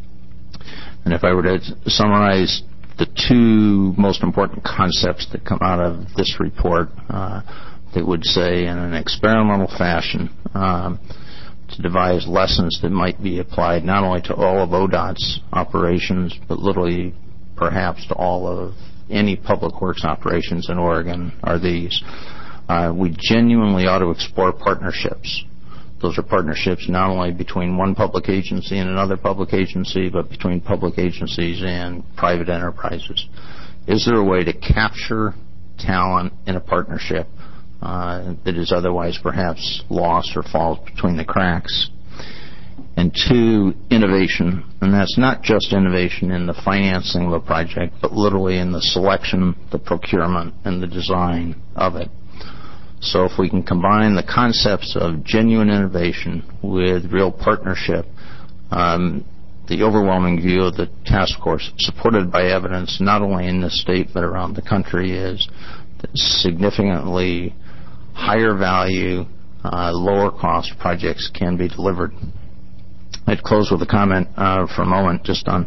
And if I were to summarize the two most important concepts that come out of this report, uh, that would say in an experimental fashion um, to devise lessons that might be applied not only to all of O D O T's operations, but literally perhaps to all of any public works operations in Oregon are these. Uh, we genuinely ought to explore partnerships. Those are partnerships not only between one public agency and another public agency, but between public agencies and private enterprises. Is there a way to capture talent in a partnership uh, that is otherwise perhaps lost or falls between the cracks? And two, innovation. And that's not just innovation in the financing of a project, but literally in the selection, the procurement, and the design of it. So if we can combine the concepts of genuine innovation with real partnership, um, the overwhelming view of the task force, supported by evidence not only in this state but around the country, is that significantly higher value, uh, lower cost projects can be delivered. I'd close with a comment uh, for a moment just on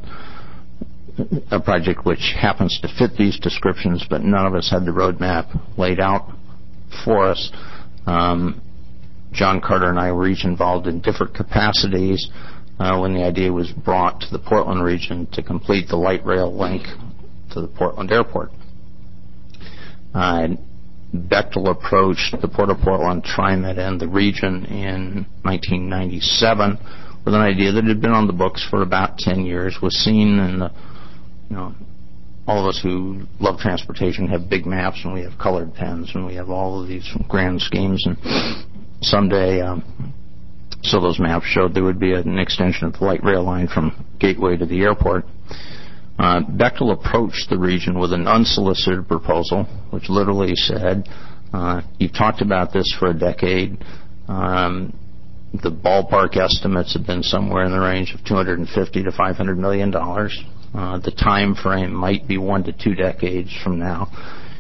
a project which happens to fit these descriptions, but none of us had the roadmap laid out for us. Um, John Carter and I were each involved in different capacities uh, when the idea was brought to the Portland region to complete the light rail link to the Portland airport. Uh, Bechtel approached the Port of Portland, TriMet, and the region in nineteen ninety-seven with an idea that had been on the books for about ten years, was seen in the, you know, all of us who love transportation have big maps, and we have colored pens, and we have all of these grand schemes. And someday, um, so those maps showed there would be an extension of the light rail line from Gateway to the airport. Uh, Bechtel approached the region with an unsolicited proposal, which literally said, uh, you've talked about this for a decade. Um, the ballpark estimates have been somewhere in the range of two hundred fifty to five hundred million dollars. Uh, the time frame might be one to two decades from now.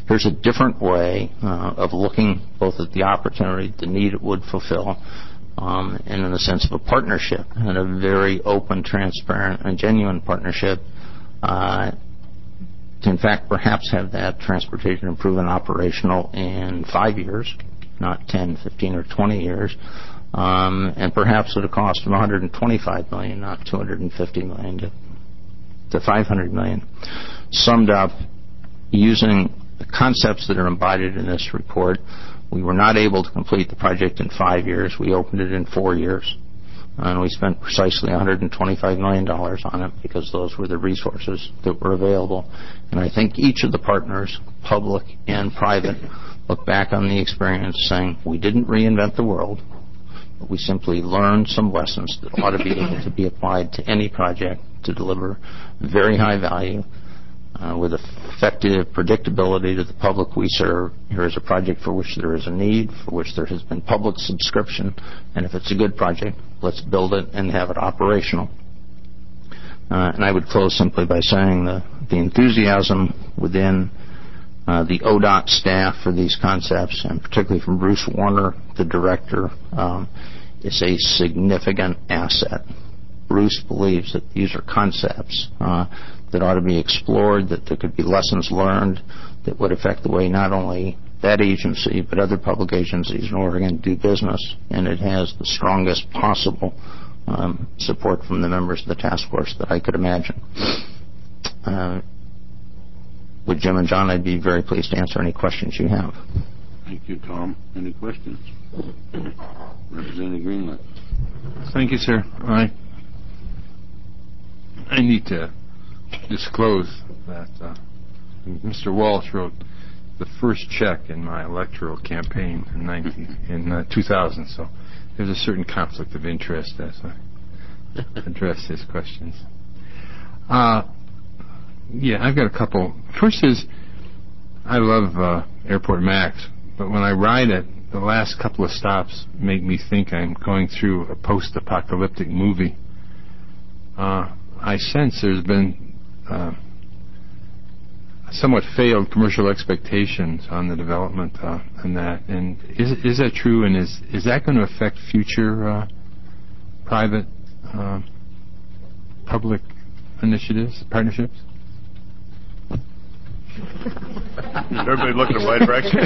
here's a different way uh, of looking both at the opportunity, the need it would fulfill, um, and in the sense of a partnership, and a very open, transparent, and genuine partnership uh, to, in fact, perhaps have that transportation improvement operational in five years, not ten, fifteen, or twenty years, um, and perhaps at a cost of one hundred twenty-five million dollars, not two hundred fifty million dollars to, to five hundred million dollars. Summed up, using the concepts that are embodied in this report, we were not able to complete the project in five years. We opened it in four years, and we spent precisely one hundred twenty-five million dollars on it because those were the resources that were available. And I think each of the partners, public and private, look back on the experience saying, we didn't reinvent the world, but we simply learned some lessons that ought to be able to be applied to any project to deliver very high value uh, with effective predictability to the public we serve. Here is a project for which there is a need, for which there has been public subscription, and if it's a good project, let's build it and have it operational. Uh, and I would close simply by saying the, the enthusiasm within uh, the O D O T staff for these concepts, and particularly from Bruce Warner, the director, um, is a significant asset. Bruce believes that these are concepts uh, that ought to be explored, that there could be lessons learned that would affect the way not only that agency but other public agencies in Oregon do business, and it has the strongest possible um, support from the members of the task force that I could imagine. Uh, with Jim and John, I'd be very pleased to answer any questions you have. Thank you, Tom. Any questions? Representative Greenlee. Thank you, sir. I I need to disclose that uh, Mister Walsh wrote the first check in my electoral campaign in, nineteen, in uh, two thousand, so there's a certain conflict of interest as I address his questions. Uh, yeah, I've got a couple. First is, I love uh, Airport Max, but when I ride it, the last couple of stops make me think I'm going through a post-apocalyptic movie. Uh, I sense there's been uh, somewhat failed commercial expectations on the development uh, and that. And is is that true? And is is that going to affect future uh, private uh, public initiatives, partnerships? Everybody looking in the right direction.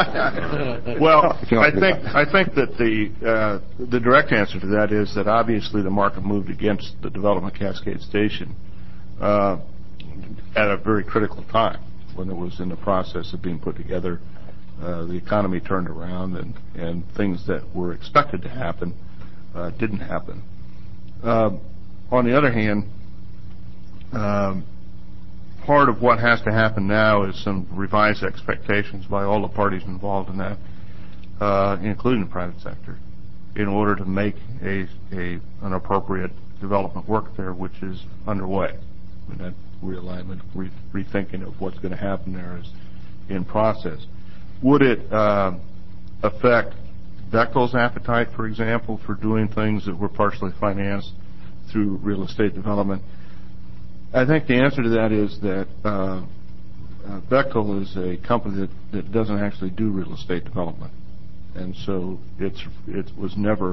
Well, I think I think that the uh, the direct answer to that is that obviously the market moved against the development of Cascade Station uh, at a very critical time when it was in the process of being put together. Uh, the economy turned around, and and things that were expected to happen uh, didn't happen. Uh, on the other hand, um, part of what has to happen now is some revised expectations by all the parties involved in that, uh, including the private sector, in order to make a, a an appropriate development work there, which is underway. I mean, that realignment, re- rethinking of what's going to happen there is in process. Would it uh, affect Bechtel's appetite, for example, for doing things that were partially financed through real estate development? I think the answer to that is that uh, uh, Bechtel is a company that, that doesn't actually do real estate development, and so it's it was never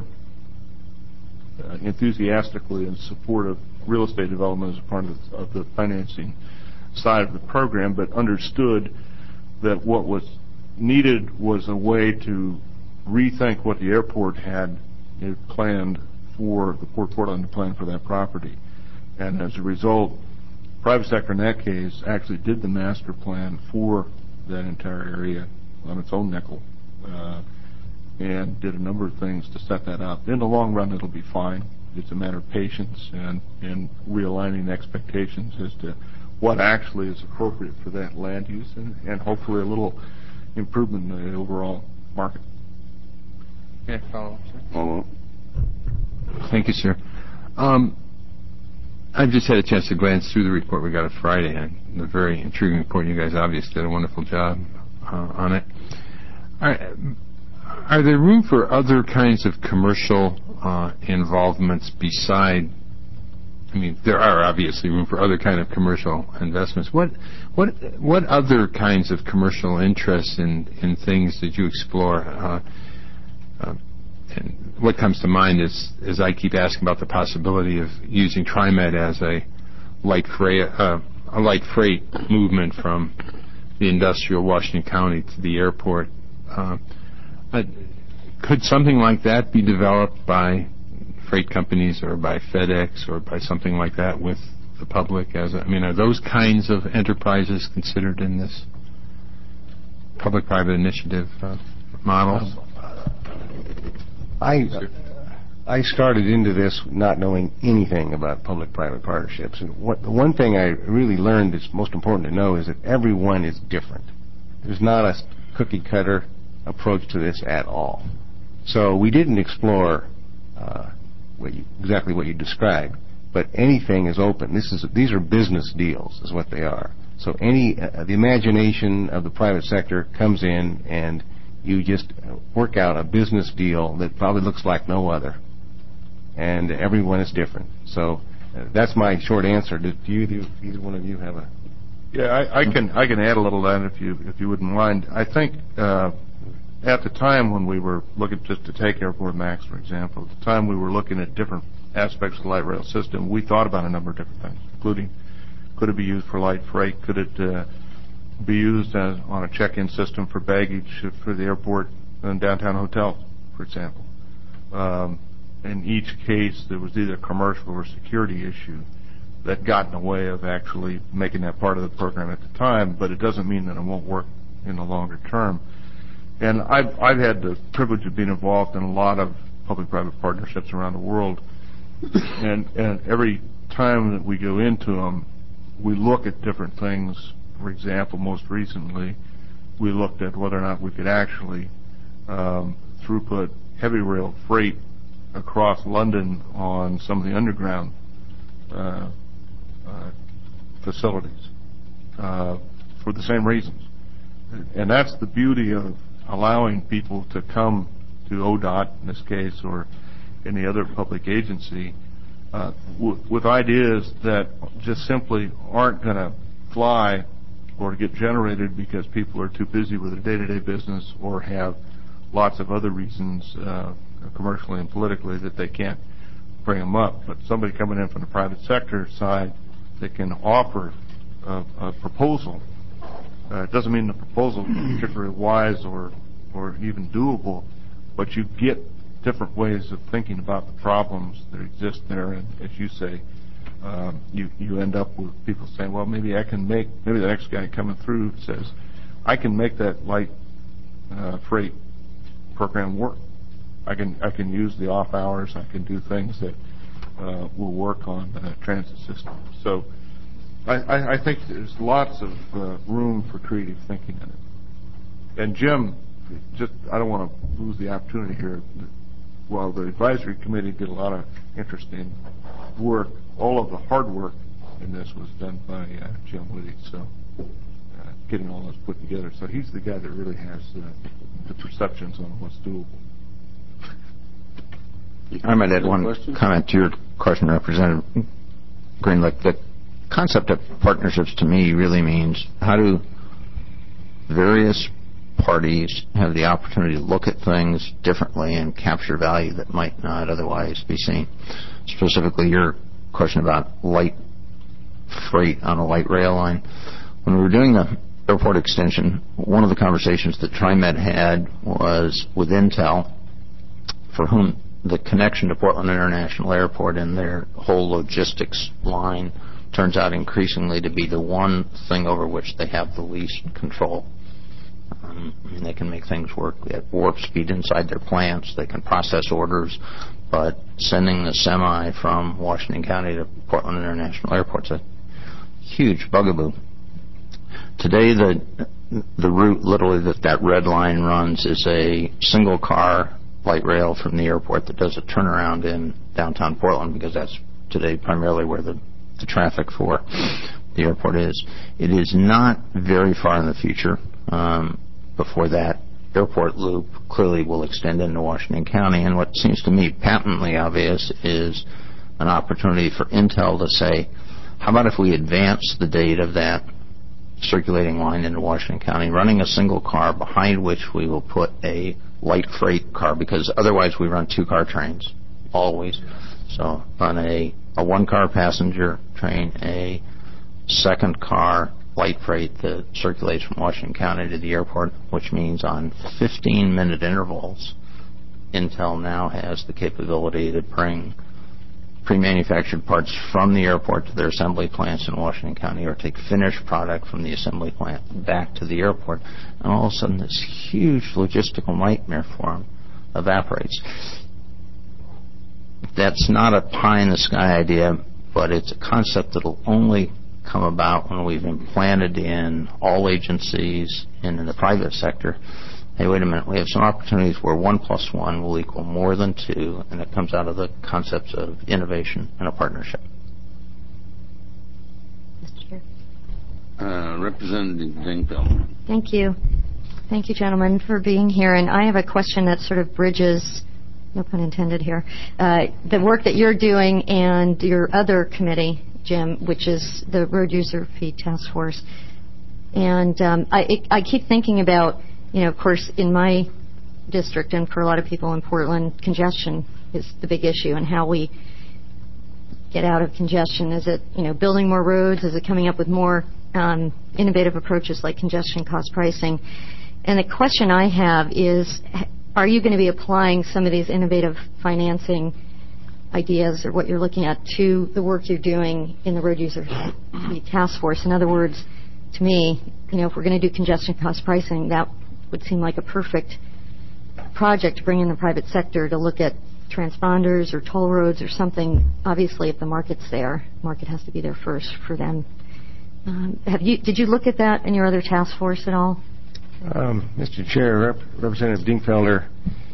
uh, enthusiastically in support of real estate development as a part of, of the financing side of the program, but understood that what was needed was a way to rethink what the airport had you know, planned for the Port Portland plan for that property. And as a result, private sector in that case actually did the master plan for that entire area on its own nickel uh, and did a number of things to set that up. In the long run, it'll be fine. It's a matter of patience and, and realigning expectations as to what actually is appropriate for that land use and, and hopefully a little improvement in the overall market. Okay, follow up, sir. Follow up. Thank you, sir. Um, I've just had a chance to glance through the report we got on Friday, and the very intriguing report. You guys obviously did a wonderful job uh, on it. Are, are there room for other kinds of commercial uh, involvements beside I mean, there are obviously room for other kind of commercial investments. What what what other kinds of commercial interests in, in things did you explore? Uh, uh, and what comes to mind is, is I keep asking about the possibility of using TriMet as a light freight, uh, a light freight movement from the industrial Washington County to the airport. Uh, could something like that be developed by freight companies or by FedEx or by something like that with the public? As a, I mean, are those kinds of enterprises considered in this public-private initiative uh, model? I I started into this not knowing anything about public-private partnerships. And what, the one thing I really learned that's most important to know is that everyone is different. There's not a cookie-cutter approach to this at all. So we didn't explore uh, what you, exactly what you described, but anything is open. This is these are business deals, is what they are. So any uh, the imagination of the private sector comes in, and you just work out a business deal that probably looks like no other. And everyone is different. So uh, that's my short answer. Do you, do either one of you have a? Yeah, I, I can I can add a little to that if you if you wouldn't mind. I think uh, at the time when we were looking, just to take Airport Max for example, at the time we were looking at different aspects of the light rail system, we thought about a number of different things, including could it be used for light freight? Could it uh, be used as, on a check-in system for baggage for the airport and downtown hotels, for example? Um, in each case, there was either a commercial or security issue that got in the way of actually making that part of the program at the time, but it doesn't mean that it won't work in the longer term. And I've, I've had the privilege of being involved in a lot of public-private partnerships around the world, and, and every time that we go into them, we look at different things. For example, most recently, we looked at whether or not we could actually um, throughput heavy rail freight across London on some of the underground uh, uh, facilities uh, for the same reasons. And that's the beauty of allowing people to come to O D O T, in this case, or any other public agency, uh, w- with ideas that just simply aren't going to fly or get generated because people are too busy with their day-to-day business or have lots of other reasons, uh, commercially and politically, that they can't bring them up. But somebody coming in from the private sector side that can offer a, a proposal, uh, it doesn't mean the proposal is particularly wise or, or even doable, but you get different ways of thinking about the problems that exist there. And as you say, um, you, you end up with people saying, well, maybe I can make, maybe the next guy coming through says, I can make that light uh, freight program work. I can I can use the off hours. I can do things that uh, will work on the transit system. So I, I, I think there's lots of uh, room for creative thinking in it. And Jim, just I don't want to lose the opportunity here. While the advisory committee did a lot of interesting work, all of the hard work in this was done by uh, Jim Whitty. So uh, getting all this put together. So he's the guy that really has uh, the perceptions on what's doable. I might add one comment to your question, Representative Greenlick. The concept of partnerships to me really means how do various parties have the opportunity to look at things differently and capture value that might not otherwise be seen. Specifically, your question about light freight on a light rail line. When we were doing the airport extension, one of the conversations that TriMet had was with Intel, for whom the connection to Portland International Airport and their whole logistics line turns out increasingly to be the one thing over which they have the least control. Um, I mean, they can make things work at warp speed inside their plants. They can process orders, but sending the semi from Washington County to Portland International Airport is a huge bugaboo. Today, the the route literally that that red line runs is a single car light rail from the airport that does a turnaround in downtown Portland, because that's today primarily where the, the traffic for the airport is. It is not very far in the future um, before that airport loop clearly will extend into Washington County. And what seems to me patently obvious is an opportunity for Intel to say, how about if we advance the date of that circulating line into Washington County, running a single car behind which we will put a light freight car, because otherwise we run two-car trains, always. So on a, a one-car passenger train, a second car light freight that circulates from Washington County to the airport, which means on fifteen-minute intervals, Intel now has the capability to bring pre-manufactured parts from the airport to their assembly plants in Washington County, or take finished product from the assembly plant back to the airport. And all of a sudden, this huge logistical nightmare for them evaporates. That's not a pie-in-the-sky idea, but it's a concept that will only come about when we've implanted in all agencies and in the private sector. Hey, wait a minute, we have some opportunities where one plus one will equal more than two, and it comes out of the concepts of innovation and a partnership. Mister Chair. Uh, Representative Dingfelder. Thank you. Thank you, gentlemen, for being here. And I have a question that sort of bridges, no pun intended here, uh, the work that you're doing and your other committee, Jim, which is the Road User Fee Task Force. And um, I, it, I keep thinking about, you know, of course, in my district and for a lot of people in Portland, congestion is the big issue, and how we get out of congestion. Is it, you know, building more roads? Is it coming up with more um, innovative approaches like congestion cost pricing? And the question I have is, are you going to be applying some of these innovative financing ideas or what you're looking at to the work you're doing in the Road User Fee Task Force? In other words, to me, you know, if we're going to do congestion cost pricing, that would seem like a perfect project to bring in the private sector to look at transponders or toll roads or something. Obviously, if the market's there, the market has to be there first for them. Um, have you? Did you look at that in your other task force at all? Um, Mister Chair, Rep- Representative Dingfelder,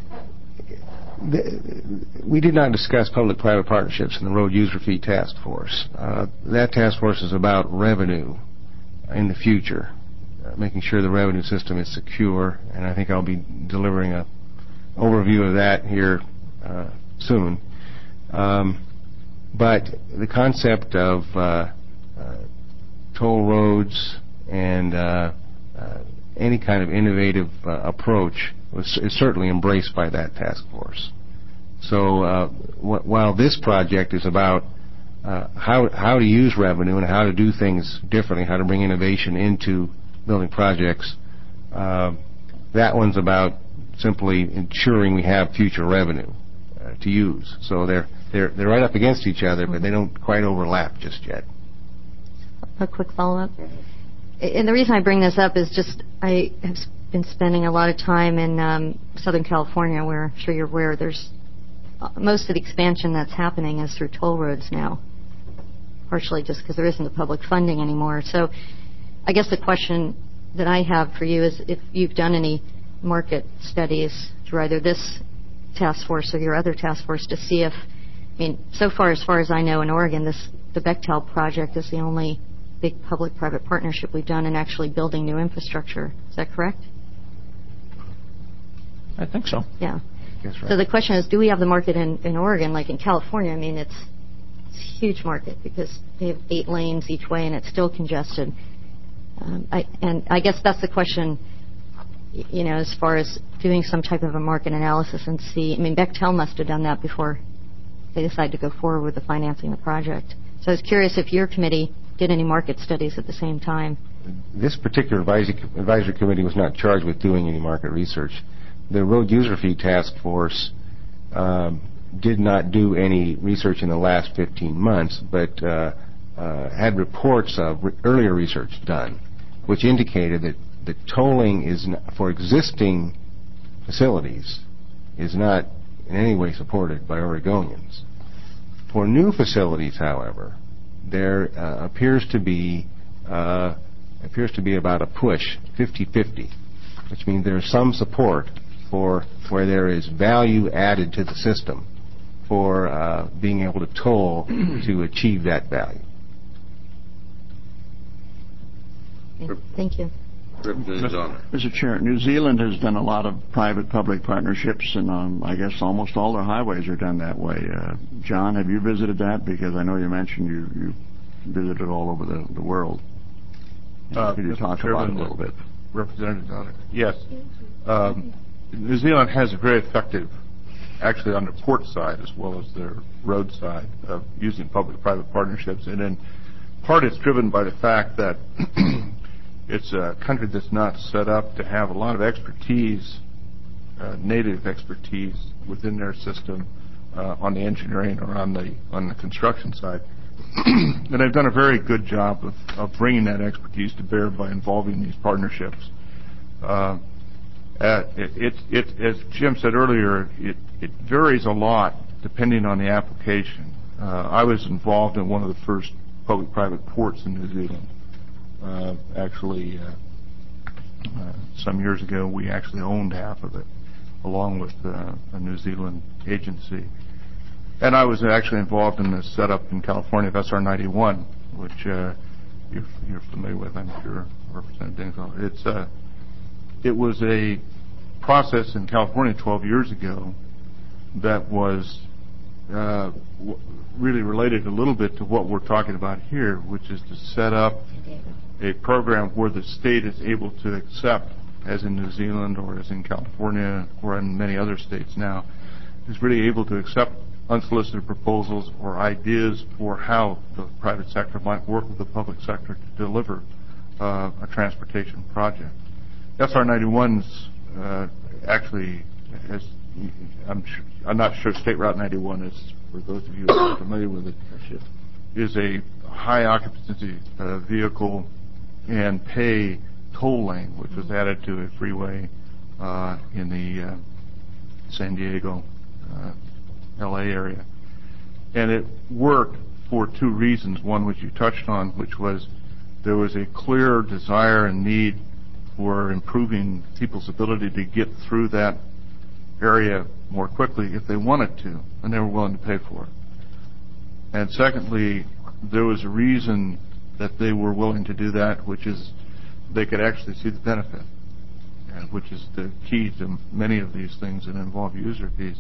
the, we did not discuss public-private partnerships in the Road User Fee Task Force. Uh, that task force is about revenue in the future, uh, making sure the revenue system is secure, and I think I'll be delivering an overview of that here uh, soon. Um, but the concept of uh, uh, toll roads and uh, uh, any kind of innovative uh, approach was, is certainly embraced by that task force. So uh, wh- while this project is about uh, how how to use revenue and how to do things differently, how to bring innovation into building projects, uh, that one's about simply ensuring we have future revenue uh, to use. So they're they're they're right up against each other, but they don't quite overlap just yet. A quick follow-up. And the reason I bring this up is just I have been spending a lot of time in um, Southern California, where I'm sure you're aware there's uh, most of the expansion that's happening is through toll roads now, partially just because there isn't the public funding anymore. So I guess the question that I have for you is if you've done any market studies through either this task force or your other task force to see if, I mean, so far as far as I know in Oregon, this the Bechtel project is the only big public-private partnership we've done in actually building new infrastructure. Is that correct? I think so. Yeah. That's right. So the question is, do we have the market in, in Oregon, like in California? I mean, it's, it's a huge market because they have eight lanes each way and it's still congested. Um, I, and I guess that's the question, you know, as far as doing some type of a market analysis and see. I mean, Bechtel must have done that before they decided to go forward with the financing of the project. So I was curious if your committee did any market studies at the same time. This particular advisory, advisory committee was not charged with doing any market research. The Road User Fee Task Force um, did not do any research in the last fifteen months, but uh, uh, had reports of re- earlier research done, which indicated that the tolling is n- for existing facilities is not in any way supported by Oregonians. For new facilities, however, there uh, appears to be uh, appears to be about a push, fifty-fifty, which means there's some support for where there is value added to the system for uh, being able to toll to achieve that value. Okay. Thank you. Representative Donner. Mister Chair, New Zealand has done a lot of private-public partnerships, and um, I guess almost all their highways are done that way. Uh, John, have you visited that? Because I know you mentioned you, you visited all over the, the world. Uh, Could you Mister talk Chairman, about it a little bit? Representative Donner. Yes. Um, New Zealand has a very effective, actually on the port side as well as their road side, of using public-private partnerships. And in part it's driven by the fact that it's a country that's not set up to have a lot of expertise, uh, native expertise within their system uh, on the engineering or on the on the construction side. And they've done a very good job of, of bringing that expertise to bear by involving these partnerships. Uh, uh, it, it, it, as Jim said earlier, it, it varies a lot depending on the application. Uh, I was involved in one of the first public-private ports in New Zealand. Uh, actually, uh, uh, some years ago, we actually owned half of it, along with uh, a New Zealand agency. And I was actually involved in the setup in California of S R ninety-one, which uh, you're, you're familiar with, I'm sure, Representative Dingell. It's uh, it was a process in California twelve years ago that was uh, w- really related a little bit to what we're talking about here, which is to set up a program where the state is able to accept, as in New Zealand or as in California or in many other states now, is really able to accept unsolicited proposals or ideas for how the private sector might work with the public sector to deliver uh, a transportation project. S R ninety-one's uh, actually, as I'm, sure, I'm not sure State Route ninety-one is, for those of you who are familiar with it, is a high occupancy uh, vehicle and pay toll lane, which was added to a freeway uh, in the uh, San Diego uh, L A area. And it worked for two reasons. One, which you touched on, which was there was a clear desire and need for improving people's ability to get through that area more quickly if they wanted to, and they were willing to pay for it. And secondly, there was a reason that they were willing to do that, which is they could actually see the benefit, and which is the key to many of these things that involve user fees.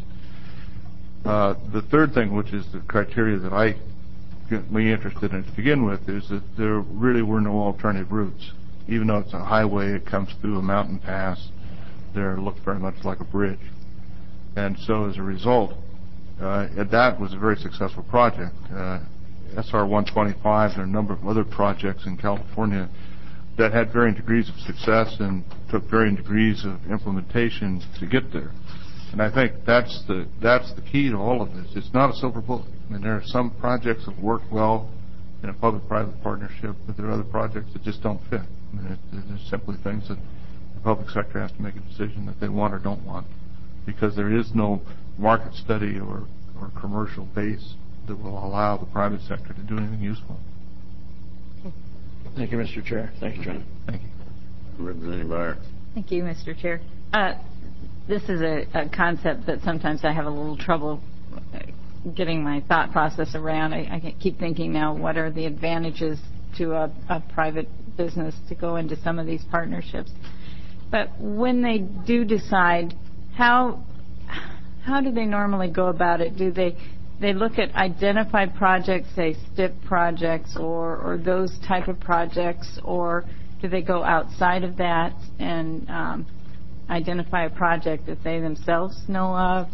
Uh, the third thing, which is the criteria that I get me interested in to begin with, is that there really were no alternative routes. Even though it's a highway, it comes through a mountain pass. There looked very much like a bridge. And so as a result, uh, that was a very successful project. Uh, S R one twenty-five and a number of other projects in California that had varying degrees of success and took varying degrees of implementation to get there. And I think that's the that's the key to all of this. It's not a silver bullet. I mean, there are some projects that work well in a public-private partnership, but there are other projects that just don't fit. I mean, it, there's simply things that the public sector has to make a decision that they want or don't want, because there is no market study or, or commercial base that will allow the private sector to do anything useful. Thank you, Mister Chair. Thank you, John. Thank you. Representative Byer. Thank you, Mister Chair. Uh, this is a, a concept that sometimes I have a little trouble getting my thought process around. I, I keep thinking now, what are the advantages to a, a private business to go into some of these partnerships? But when they do decide, how how do they normally go about it? Do they they look at identified projects, say S T I P projects or, or those type of projects, or do they go outside of that and um, identify a project that they themselves know of?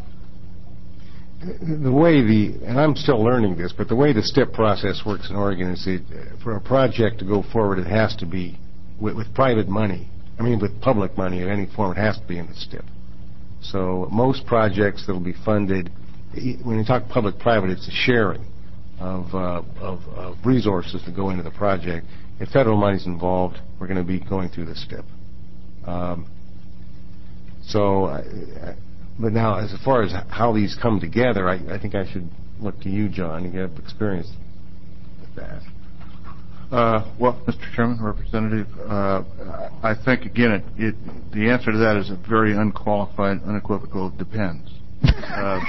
The way the, and I'm still learning this, but the way the S T I P process works in Oregon is that for a project to go forward, it has to be with, with private money. I mean, with public money in any form, it has to be in the S T I P. So most projects that will be funded, when you talk public-private, it's a sharing of, uh, of, of resources that go into the project. If federal money is involved, we're going to be going through the S T I P. Um, so, uh, but now, as far as how these come together, I, I think I should look to you, John. You have experience with that. Uh, well, Mister Chairman, Representative, uh, I think, again, it, it, the answer to that is a very unqualified, unequivocal depends. Uh,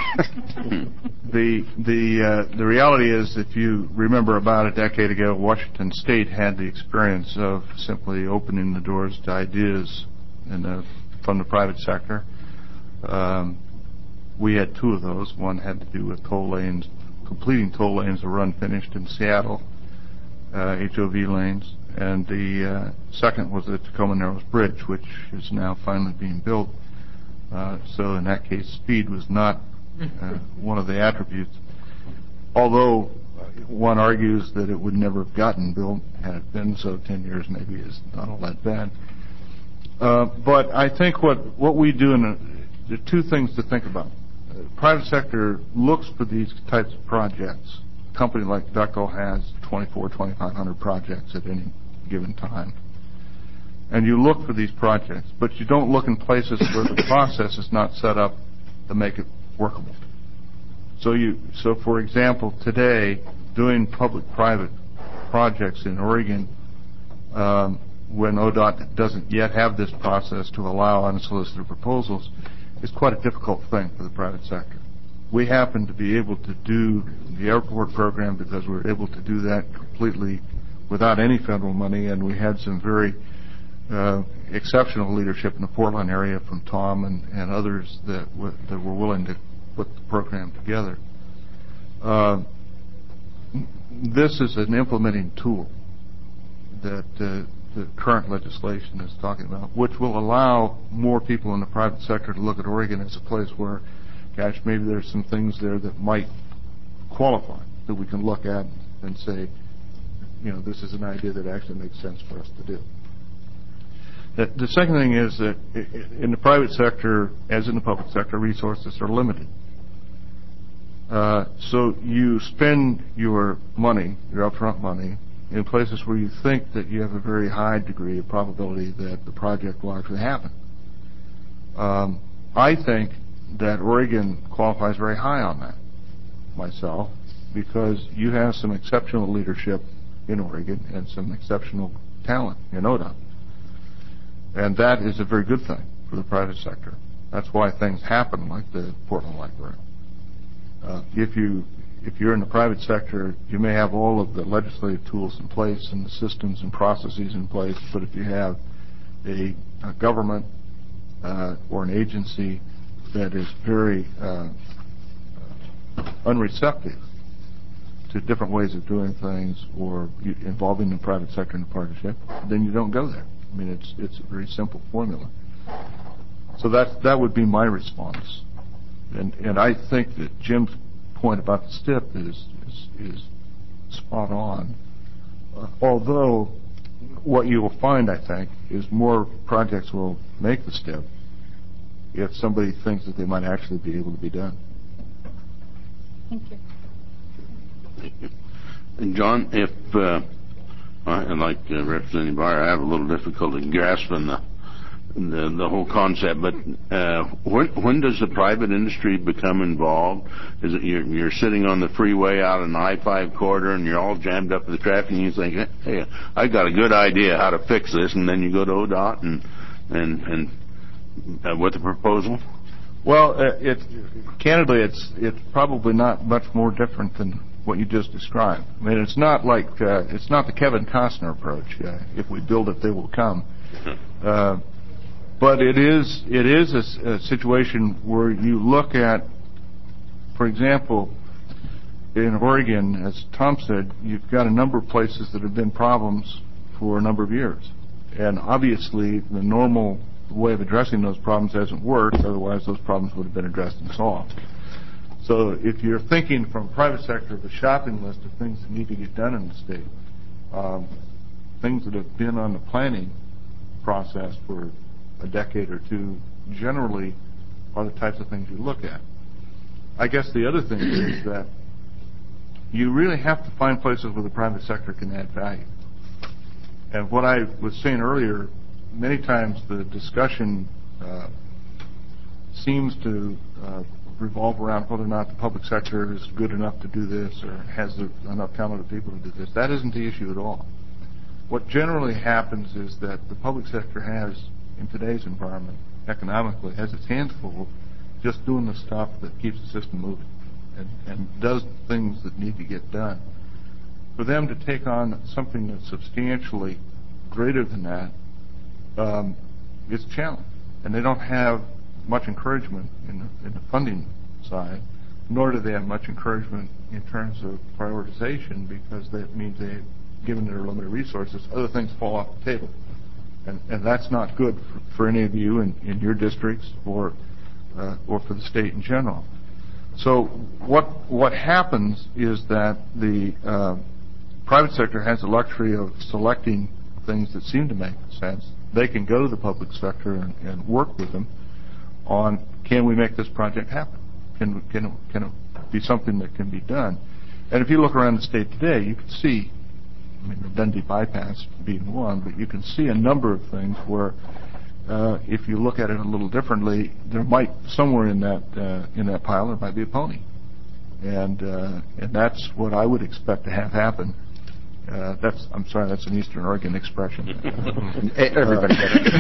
the the uh, the reality is, if you remember, about a decade ago, Washington State had the experience of simply opening the doors to ideas in the, from the private sector. Um, we had two of those. One had to do with toll lanes, completing toll lanes that were unfinished in Seattle, uh, H O V lanes, and the uh, second was the Tacoma Narrows Bridge, which is now finally being built. Uh, so in that case, speed was not uh, one of the attributes. Although one argues that it would never have gotten built had it been so, ten years maybe is not all that bad. Uh, but I think what, what we do, in a, there are two things to think about. The private sector looks for these types of projects. A company like Ducko has twenty-four, twenty-five hundred projects at any given time. And you look for these projects, but you don't look in places where the process is not set up to make it workable. So, you, so for example, today, doing public-private projects in Oregon, um, when O D O T doesn't yet have this process to allow unsolicited proposals, is quite a difficult thing for the private sector. We happen to be able to do the airport program because we were able to do that completely without any federal money, and we had some very Uh, exceptional leadership in the Portland area from Tom and, and others that, w- that were willing to put the program together. Uh, this is an implementing tool that uh, the current legislation is talking about, which will allow more people in the private sector to look at Oregon as a place where, gosh, maybe there's some things there that might qualify, that we can look at and say, you know, this is an idea that actually makes sense for us to do. The second thing is that in the private sector, as in the public sector, resources are limited. Uh, so you spend your money, your upfront money, in places where you think that you have a very high degree of probability that the project will actually happen. Um, I think that Oregon qualifies very high on that, myself, because you have some exceptional leadership in Oregon and some exceptional talent in O D O T. And that is a very good thing for the private sector. That's why things happen like the Portland Library. Uh, if you, if you're in the private sector, you may have all of the legislative tools in place and the systems and processes in place, but if you have a, a government uh, or an agency that is very uh, unreceptive to different ways of doing things or involving the private sector in a partnership, then you don't go there. I mean, it's it's a very simple formula. So that that would be my response, and and I think that Jim's point about the STIP is is, is spot on. Uh, although, what you will find, I think, is more projects will make the STIP if somebody thinks that they might actually be able to be done. Thank you. Thank you. And John, if uh, I, like uh, Representative Barr, I have a little difficulty grasping the the, the whole concept. But uh, when when does the private industry become involved? Is it you're, you're sitting on the freeway out in the I five corridor and you're all jammed up with the traffic and you think, hey, I got a good idea how to fix this, and then you go to O D O T and and and uh, with a proposal? Well, uh, it candidly, it's it's probably not much more different than what you just described. I mean, it's not like uh, it's not the Kevin Costner approach. Uh, if we build it, they will come. Uh, but it is it is a, a situation where you look at, for example, in Oregon, as Tom said, you've got a number of places that have been problems for a number of years, and obviously the normal way of addressing those problems hasn't worked. Otherwise, those problems would have been addressed and solved. So if you're thinking from private sector of a shopping list of things that need to get done in the state, um, things that have been on the planning process for a decade or two generally are the types of things you look at. I guess the other thing is that you really have to find places where the private sector can add value. And what I was saying earlier, many times the discussion uh, seems to uh, revolve around whether or not the public sector is good enough to do this or has enough talented people to do this. That isn't the issue at all. What generally happens is that the public sector has, in today's environment, economically, has its hands full just doing the stuff that keeps the system moving and, and does things that need to get done. For them to take on something that's substantially greater than that, um, it's a challenge. And they don't have much encouragement in the, in the funding side, nor do they have much encouragement in terms of prioritization, because that means they, given their limited resources, other things fall off the table. And, and that's not good for, for any of you in, in your districts or uh, or for the state in general. So what what happens is that the uh, private sector has the luxury of selecting things that seem to make sense. They can go to the public sector and, and work with them on, can we make this project happen? Can, can, can it be something that can be done? And if you look around the state today, you can see, I mean, the Dundee bypass being one, but you can see a number of things where, uh, if you look at it a little differently, there might, somewhere in that uh, in that pile, there might be a pony. And uh, and that's what I would expect to have happen. Uh, that's, I'm sorry, that's an Eastern Oregon expression. Everybody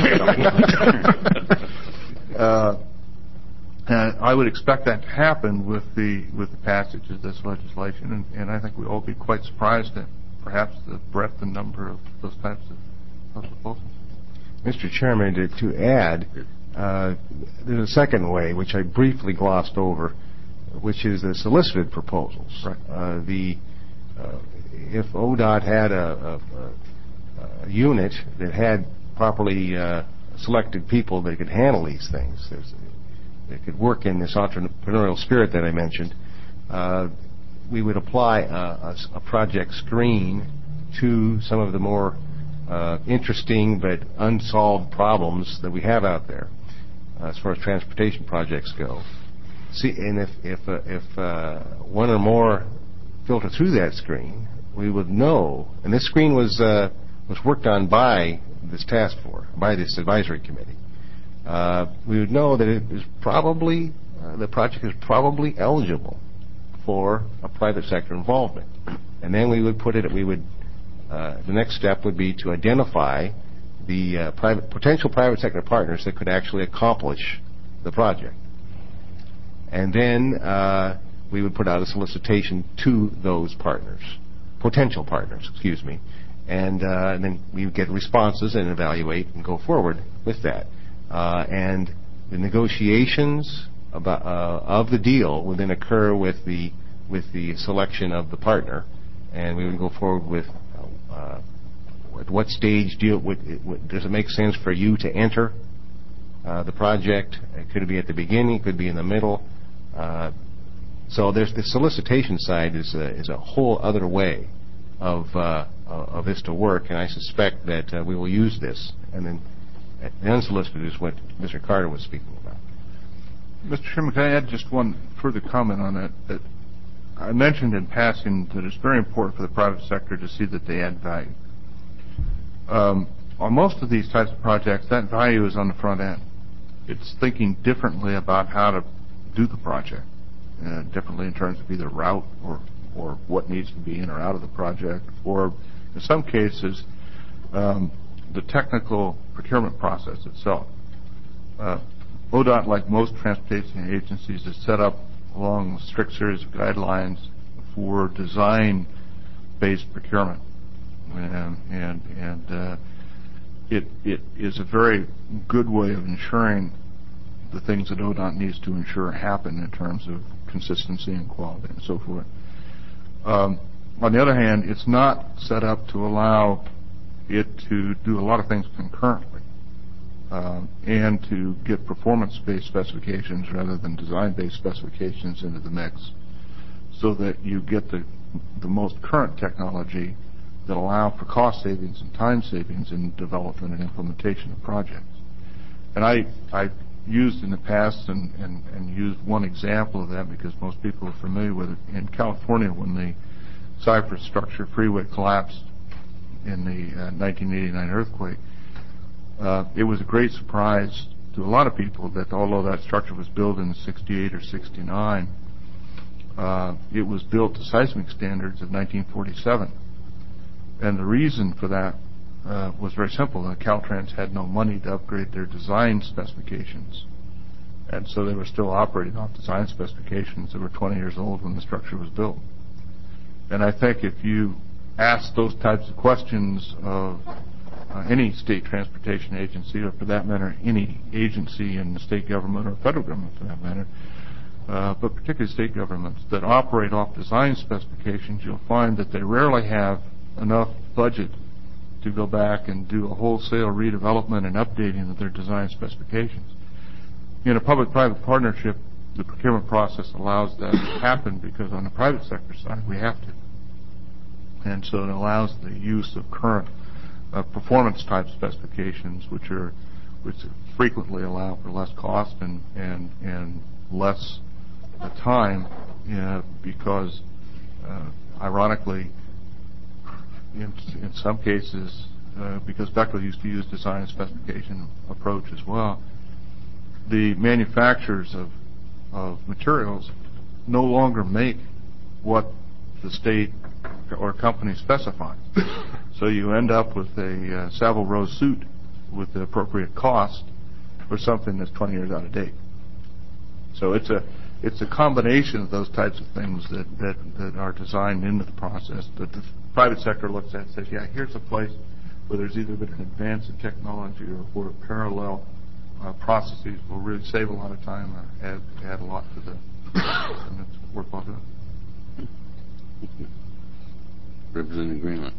gets it. uh, And I would expect that to happen with the with the passage of this legislation, and, and I think we'll all be quite surprised at perhaps the breadth and number of those types of, of proposals. Mister Chairman, to, to add, uh, there's a second way, which I briefly glossed over, which is the solicited proposals. Right. Uh, the uh, if O D O T had a, a, a unit that had properly uh, selected people that could handle these things, there's that could work in this entrepreneurial spirit that I mentioned, uh, we would apply a, a, a project screen to some of the more uh, interesting but unsolved problems that we have out there uh, as far as transportation projects go. See, and if if uh, if uh, one or more filter through that screen, we would know. And this screen was uh, was worked on by this task force, by this advisory committee. Uh, we would know that it is probably, uh, the project is probably eligible for a private sector involvement. And then we would put it, we would, uh, the next step would be to identify the uh, private, potential private sector partners that could actually accomplish the project. And then uh, we would put out a solicitation to those partners, potential partners, excuse me. And, uh, and then we would get responses and evaluate and go forward with that. Uh, and the negotiations about, uh, of the deal would then occur with the with the selection of the partner, and we would go forward with uh, at what stage deal would, would, does it make sense for you to enter uh, the project? It could be at the beginning, it could be in the middle. Uh, so there's the solicitation side is a, is a whole other way of uh, of this to work, and I suspect that uh, we will use this, and then. The unsolicited is what Mister Carter was speaking about. Mister Chairman, can I add just one further comment on that? That I mentioned in passing that it's very important for the private sector to see that they add value. Um, on most of these types of projects, that value is on the front end. It's thinking differently about how to do the project, uh, differently in terms of either route or, or what needs to be in or out of the project, or in some cases, um, the technical procurement process itself. Uh, O D O T, like most transportation agencies, is set up along a strict series of guidelines for design-based procurement, and and, and uh, it it is a very good way of ensuring the things that O D O T needs to ensure happen in terms of consistency and quality and so forth. Um, on the other hand, it's not set up to allow it to do a lot of things concurrently uh, and to get performance-based specifications rather than design-based specifications into the mix, so that you get the the most current technology that allow for cost savings and time savings in development and implementation of projects. And I I've used in the past and, and, and used one example of that because most people are familiar with it. In California, when the Cypress Structure Freeway collapsed in the uh, nineteen eighty-nine earthquake, uh, it was a great surprise to a lot of people that although that structure was built in sixty-eight or sixty-nine, uh, it was built to seismic standards of nineteen forty-seven. And the reason for that uh, was very simple. Uh, Caltrans had no money to upgrade their design specifications. And so they were still operating off design specifications that were twenty years old when the structure was built. And I think if you ask those types of questions of uh, any state transportation agency, or for that matter, any agency in the state government or federal government for that matter, uh, but particularly state governments that operate off design specifications, you'll find that they rarely have enough budget to go back and do a wholesale redevelopment and updating of their design specifications. In a public-private partnership, the procurement process allows that to happen because on the private sector side, we have to. And so it allows the use of current uh, performance-type specifications, which are which frequently allow for less cost and and and less uh, time, uh, because, uh, ironically, in in some cases, uh, because Bechtel used to use design and specification approach as well, the manufacturers of of materials no longer make what the state or company specifies. So you end up with a uh, Savile Row suit with the appropriate cost for something that's twenty years out of date. So it's a it's a combination of those types of things that, that, that are designed into the process that the private sector looks at and says, yeah, here's a place where there's either been an advance in technology or where parallel uh, processes will really save a lot of time or add, add a lot to the and it's worthwhile doing. Representative Greenland.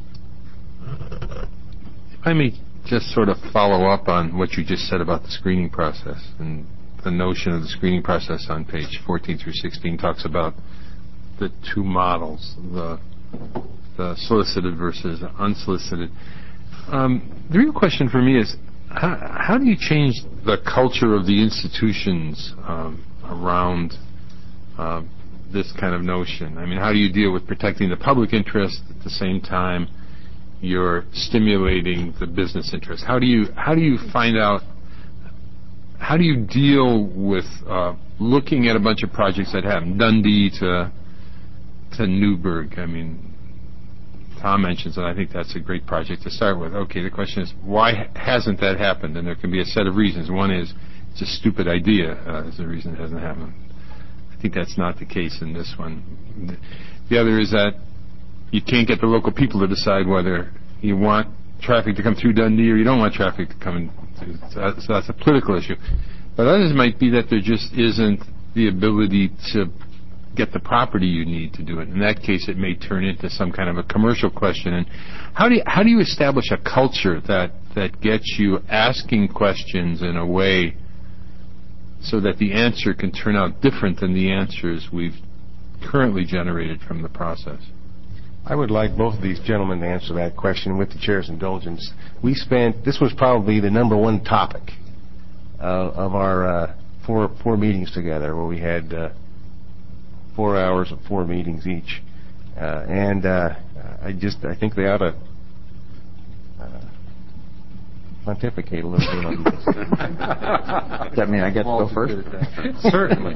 If I may just sort of follow up on what you just said about the screening process, and the notion of the screening process on page fourteen through sixteen talks about the two models, the, the solicited versus unsolicited. Um, the real question for me is, how, how do you change the culture of the institutions um, around uh, this kind of notion? I mean, how do you deal with protecting the public interest at the same time you're stimulating the business interest? How do you how do you find out? How do you deal with uh, looking at a bunch of projects that happen, Dundee to to Newburgh? I mean, Tom mentions, and I think that's a great project to start with. Okay, the question is, why hasn't that happened? And there can be a set of reasons. One is it's a stupid idea uh, is the reason it hasn't happened. I think that's not the case in this one. The other is that you can't get the local people to decide whether you want traffic to come through Dundee or you don't want traffic to come in. So that's a political issue. But others might be that there just isn't the ability to get the property you need to do it. In that case, it may turn into some kind of a commercial question. And how do you, how do you establish a culture that, that gets you asking questions in a way so that the answer can turn out different than the answers we've currently generated from the process? I would like both of these gentlemen to answer that question with the chair's indulgence. We spent, this was probably the number one topic uh, of our uh, four four meetings together, where we had uh, four hours of four meetings each. Uh, and uh, I just, I think they ought to uh, pontificate a little bit on this. Does that mean I get to go first? Certainly.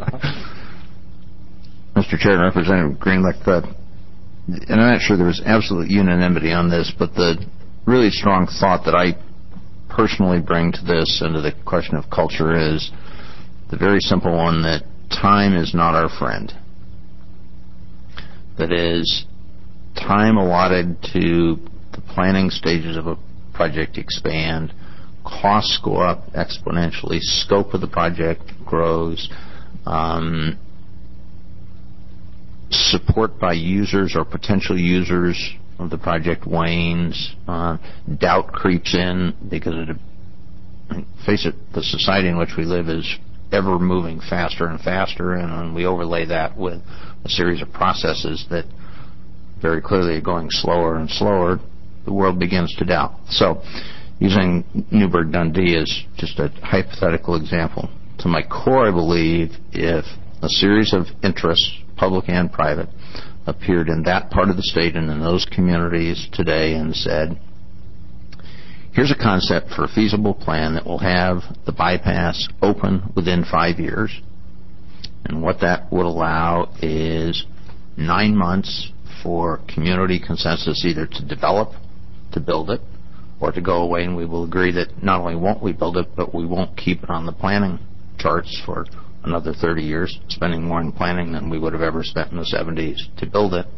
Mister Chair and Representative Greenlick, uh, and I'm not sure there was absolute unanimity on this, but the really strong thought that I personally bring to this and to the question of culture is the very simple one that time is not our friend. That is, time allotted to the planning stages of a project expand, costs go up exponentially, scope of the project grows, um, support by users or potential users of the project wanes, uh, doubt creeps in because it, I mean, face it, the society in which we live is ever moving faster and faster, and when we overlay that with a series of processes that very clearly are going slower and slower, the world begins to doubt. So, using Newburgh Dundee as just a hypothetical example, to my core, I believe if a series of interests, public and private, appeared in that part of the state and in those communities today and said, here's a concept for a feasible plan that will have the bypass open within five years. And what that would allow is nine months for community consensus either to develop, to build it, or to go away, and we will agree that not only won't we build it, but we won't keep it on the planning charts for another thirty years, spending more in planning than we would have ever spent in the seventies to build it.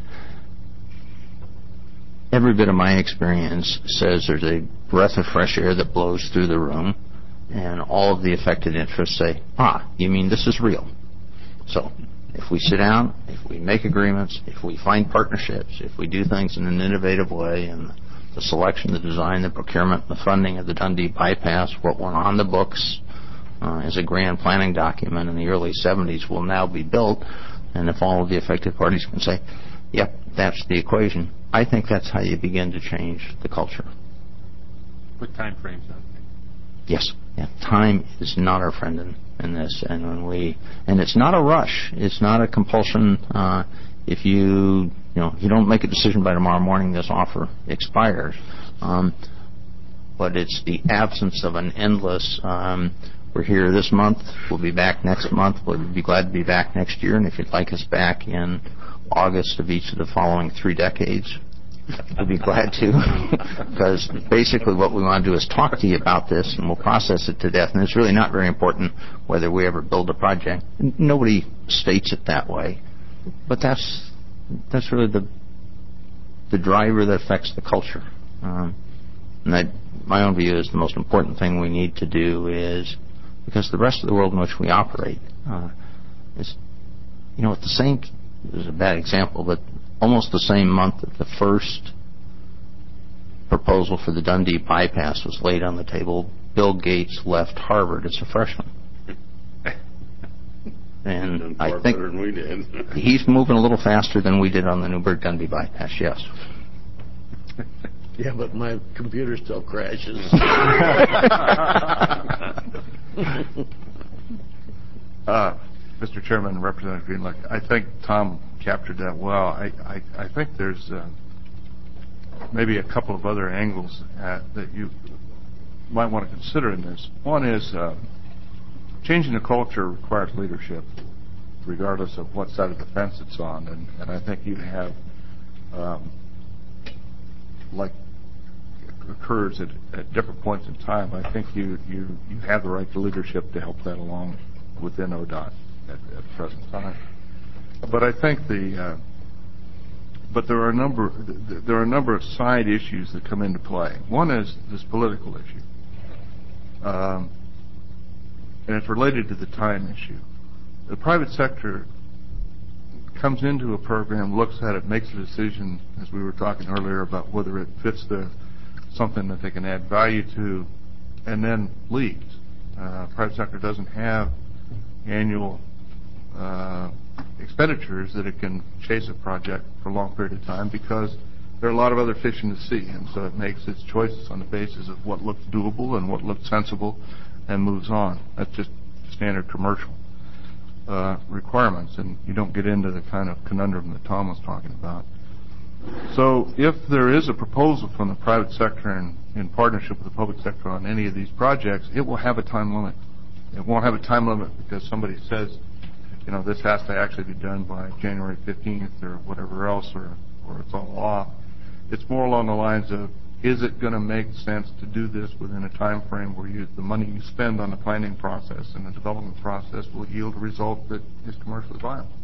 Every bit of my experience says there's a breath of fresh air that blows through the room, and all of the affected interests say, ah, you mean this is real? So if we sit down, if we make agreements, if we find partnerships, if we do things in an innovative way, and the selection, the design, the procurement, the funding of the Dundee bypass, what went on the books uh, as a grand planning document in the early seventies will now be built, and if all of the affected parties can say, yep, that's the equation, I think that's how you begin to change the culture. Put time frames on things. Yes. Yeah. Time is not our friend in, in this, and when we and it's not a rush. It's not a compulsion. Uh, if you you know you don't make a decision by tomorrow morning, this offer expires. Um, but it's the absence of an endless. Um, we're here this month. We'll be back next month. We'll be glad to be back next year. And if you'd like us back in August of each of the following three decades, we'll be glad to, because basically what we want to do is talk to you about this, and we'll process it to death. And it's really not very important whether we ever build a project. Nobody states it that way, but that's that's really the the driver that affects the culture. Um, and I, my own view is the most important thing we need to do is, because the rest of the world in which we operate uh, is, you know, at the same. This is a bad example, but almost the same month that the first proposal for the Dundee bypass was laid on the table, Bill Gates left Harvard as a freshman. And I think better than we did. He's moving a little faster than we did on the Newburgh-Dundee bypass, yes. Yeah, but my computer still crashes. uh, Mister Chairman, Representative Greenlick, I think Tom captured that well. I, I, I think there's uh, maybe a couple of other angles at, that you might want to consider in this. One is uh, changing the culture requires leadership, regardless of what side of the fence it's on. And, and I think you have, um, like occurs at, at different points in time, I think you, you, you have the right leadership to help that along within O D O T. At, at the present time, but I think the uh, but there are a number there are a number of side issues that come into play. One is this political issue, um, and it's related to the time issue. The private sector comes into a program, looks at it, makes a decision, as we were talking earlier about whether it fits the something that they can add value to, and then leaves. Uh, private sector doesn't have annual Uh, expenditures that it can chase a project for a long period of time, because there are a lot of other fish in the sea, and so it makes its choices on the basis of what looks doable and what looks sensible and moves on. That's just standard commercial uh, requirements, and you don't get into the kind of conundrum that Tom was talking about. So if there is a proposal from the private sector in, in partnership with the public sector on any of these projects, it will have a time limit. It won't have a time limit because somebody says, you know, this has to actually be done by January fifteenth or whatever else, or, or it's all off. It's more along the lines of, is it going to make sense to do this within a time frame where you, the money you spend on the planning process and the development process will yield a result that is commercially viable.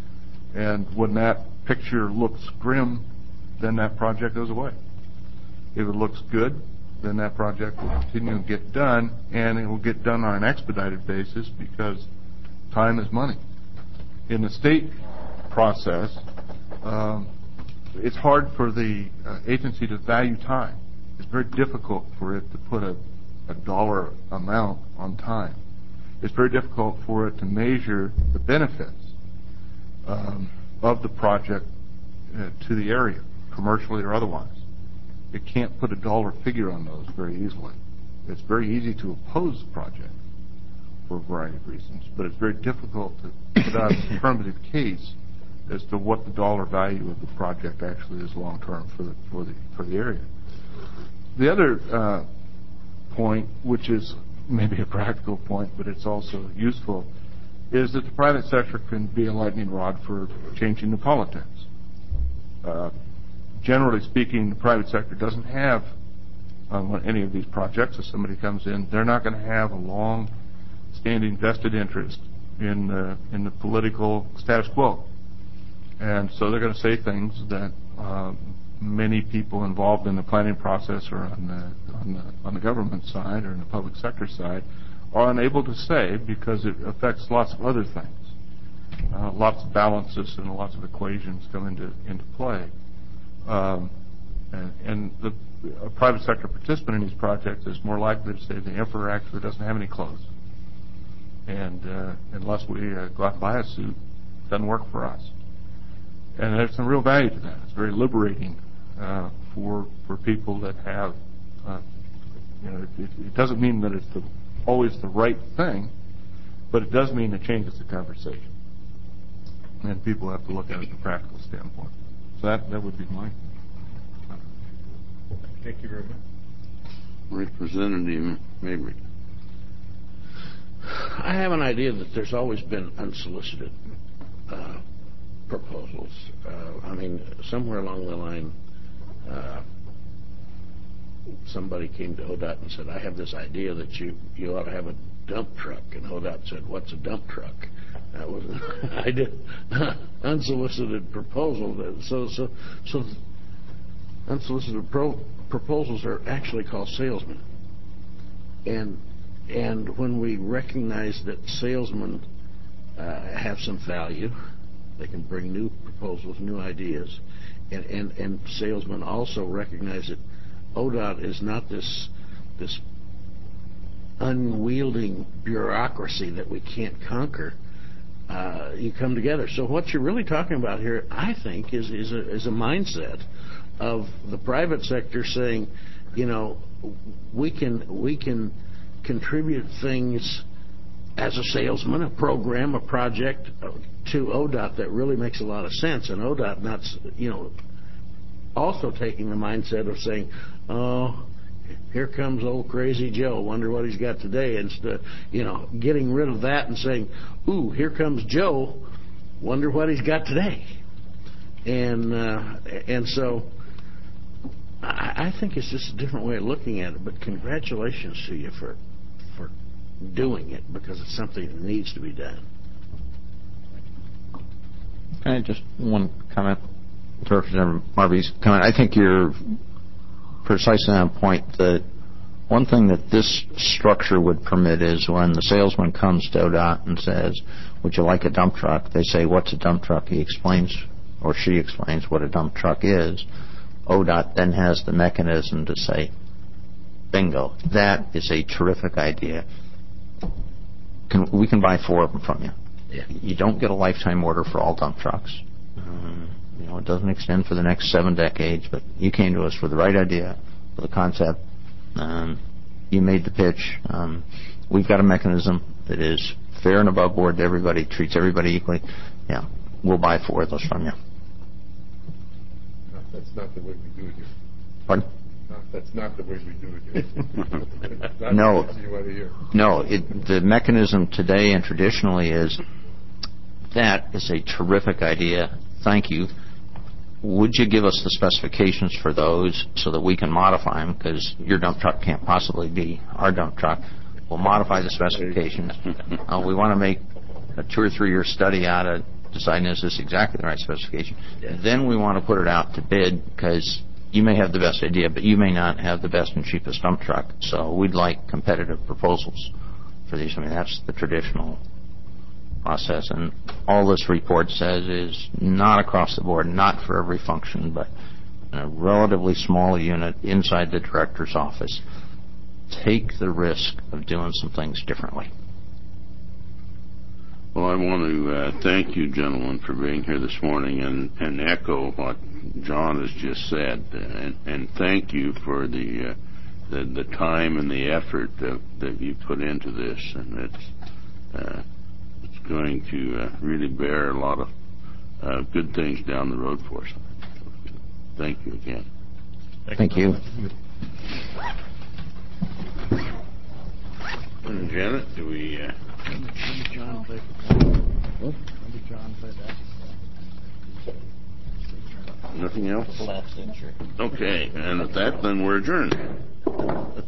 And when that picture looks grim, then that project goes away. If it looks good, then that project will continue to get done, and it will get done on an expedited basis because time is money. In the state process, um, it's hard for the uh, agency to value time. It's very difficult for it to put a, a dollar amount on time. It's very difficult for it to measure the benefits um, of the project uh, to the area, commercially or otherwise. It can't put a dollar figure on those very easily. It's very easy to oppose the project for a variety of reasons, but it's very difficult to put out an affirmative case as to what the dollar value of the project actually is long term for the for the for the area. The other uh, point, which is maybe a practical point, but it's also useful, is that the private sector can be a lightning rod for changing the politics. Uh, generally speaking, the private sector doesn't have on any of these projects. If somebody comes in, they're not going to have a long standing vested interest in the, in the political status quo. And so they're going to say things that uh, many people involved in the planning process or on the, on the on the government side or in the public sector side are unable to say because it affects lots of other things. Uh, lots of balances and lots of equations come into into play. Um, and and the, a private sector participant in these projects is more likely to say the emperor actually doesn't have any clothes. And uh, unless we uh, go out and buy a suit, it doesn't work for us. And there's some real value to that. It's very liberating uh, for for people that have, uh, you know, it, it doesn't mean that it's the, always the right thing, but it does mean it changes the conversation. And people have to look at it from a practical standpoint. So that, that would be mine. Thank you very much. Representative Mabry. I have an idea that there's always been unsolicited uh, proposals. Uh, I mean, somewhere along the line, uh, somebody came to O D O T and said, I have this idea that you, you ought to have a dump truck. And O D O T said, what's a dump truck? That was an idea, unsolicited proposal. So, so, so unsolicited pro- proposals are actually called salesmen. And and when we recognize that salesmen uh, have some value, they can bring new proposals, new ideas, and, and, and salesmen also recognize that O D O T is not this this unwielding bureaucracy that we can't conquer. Uh, you come together. So what you're really talking about here, I think, is is a, is a mindset of the private sector saying, you know, we can we can contribute things as a salesman, a program, a project to O D O T that really makes a lot of sense. And O D O T not, you know, also taking the mindset of saying, oh, here comes old crazy Joe, wonder what he's got today, instead, you know, getting rid of that and saying, ooh, here comes Joe, wonder what he's got today. And uh, and so I, I think it's just a different way of looking at it, but congratulations to you for for doing it, because it's something that needs to be done. Can I just one comment to Representative Marby's comment? I think you're precisely on point. The one thing that this structure would permit is when the salesman comes to O D O T and says, would you like a dump truck? They say, what's a dump truck? He explains, or she explains what a dump truck is. O D O T then has the mechanism to say, bingo, that is a terrific idea. Can, we can buy four of them from you. Yeah. You don't get a lifetime order for all dump trucks. Um, you know, it doesn't extend for the next seven decades, but you came to us with the right idea, with the concept. Um, you made the pitch. Um, we've got a mechanism that is fair and above board to everybody, treats everybody equally. Yeah, we'll buy four of those from you. No, that's not the way we do it here. Pardon? No, that's not the way we do it here. Not No, the you want to hear. no. It, the mechanism today and traditionally is, that is a terrific idea. Thank you. Would you give us the specifications for those so that we can modify them? Because your dump truck can't possibly be our dump truck. We'll modify the specifications. Uh, we want to make a two or three year study out of deciding is this exactly the right specification. Yes. Then we want to put it out to bid, because you may have the best idea, but you may not have the best and cheapest dump truck. So we'd like competitive proposals for these. I mean, that's the traditional process. And all this report says is not across the board, not for every function, but in a relatively small unit inside the director's office. Take the risk of doing some things differently. Well, I want to uh, thank you, gentlemen, for being here this morning and, and echo what John has just said, and, and thank you for the, uh, the the time and the effort that, that you put into this, and it's uh, it's going to uh, really bear a lot of uh, good things down the road for us. Thank you again. Thank, Thank you. you. And Janet, do we? Uh, John play oh. John play that. Nothing else? Last century. Okay, and at that, then we're adjourned.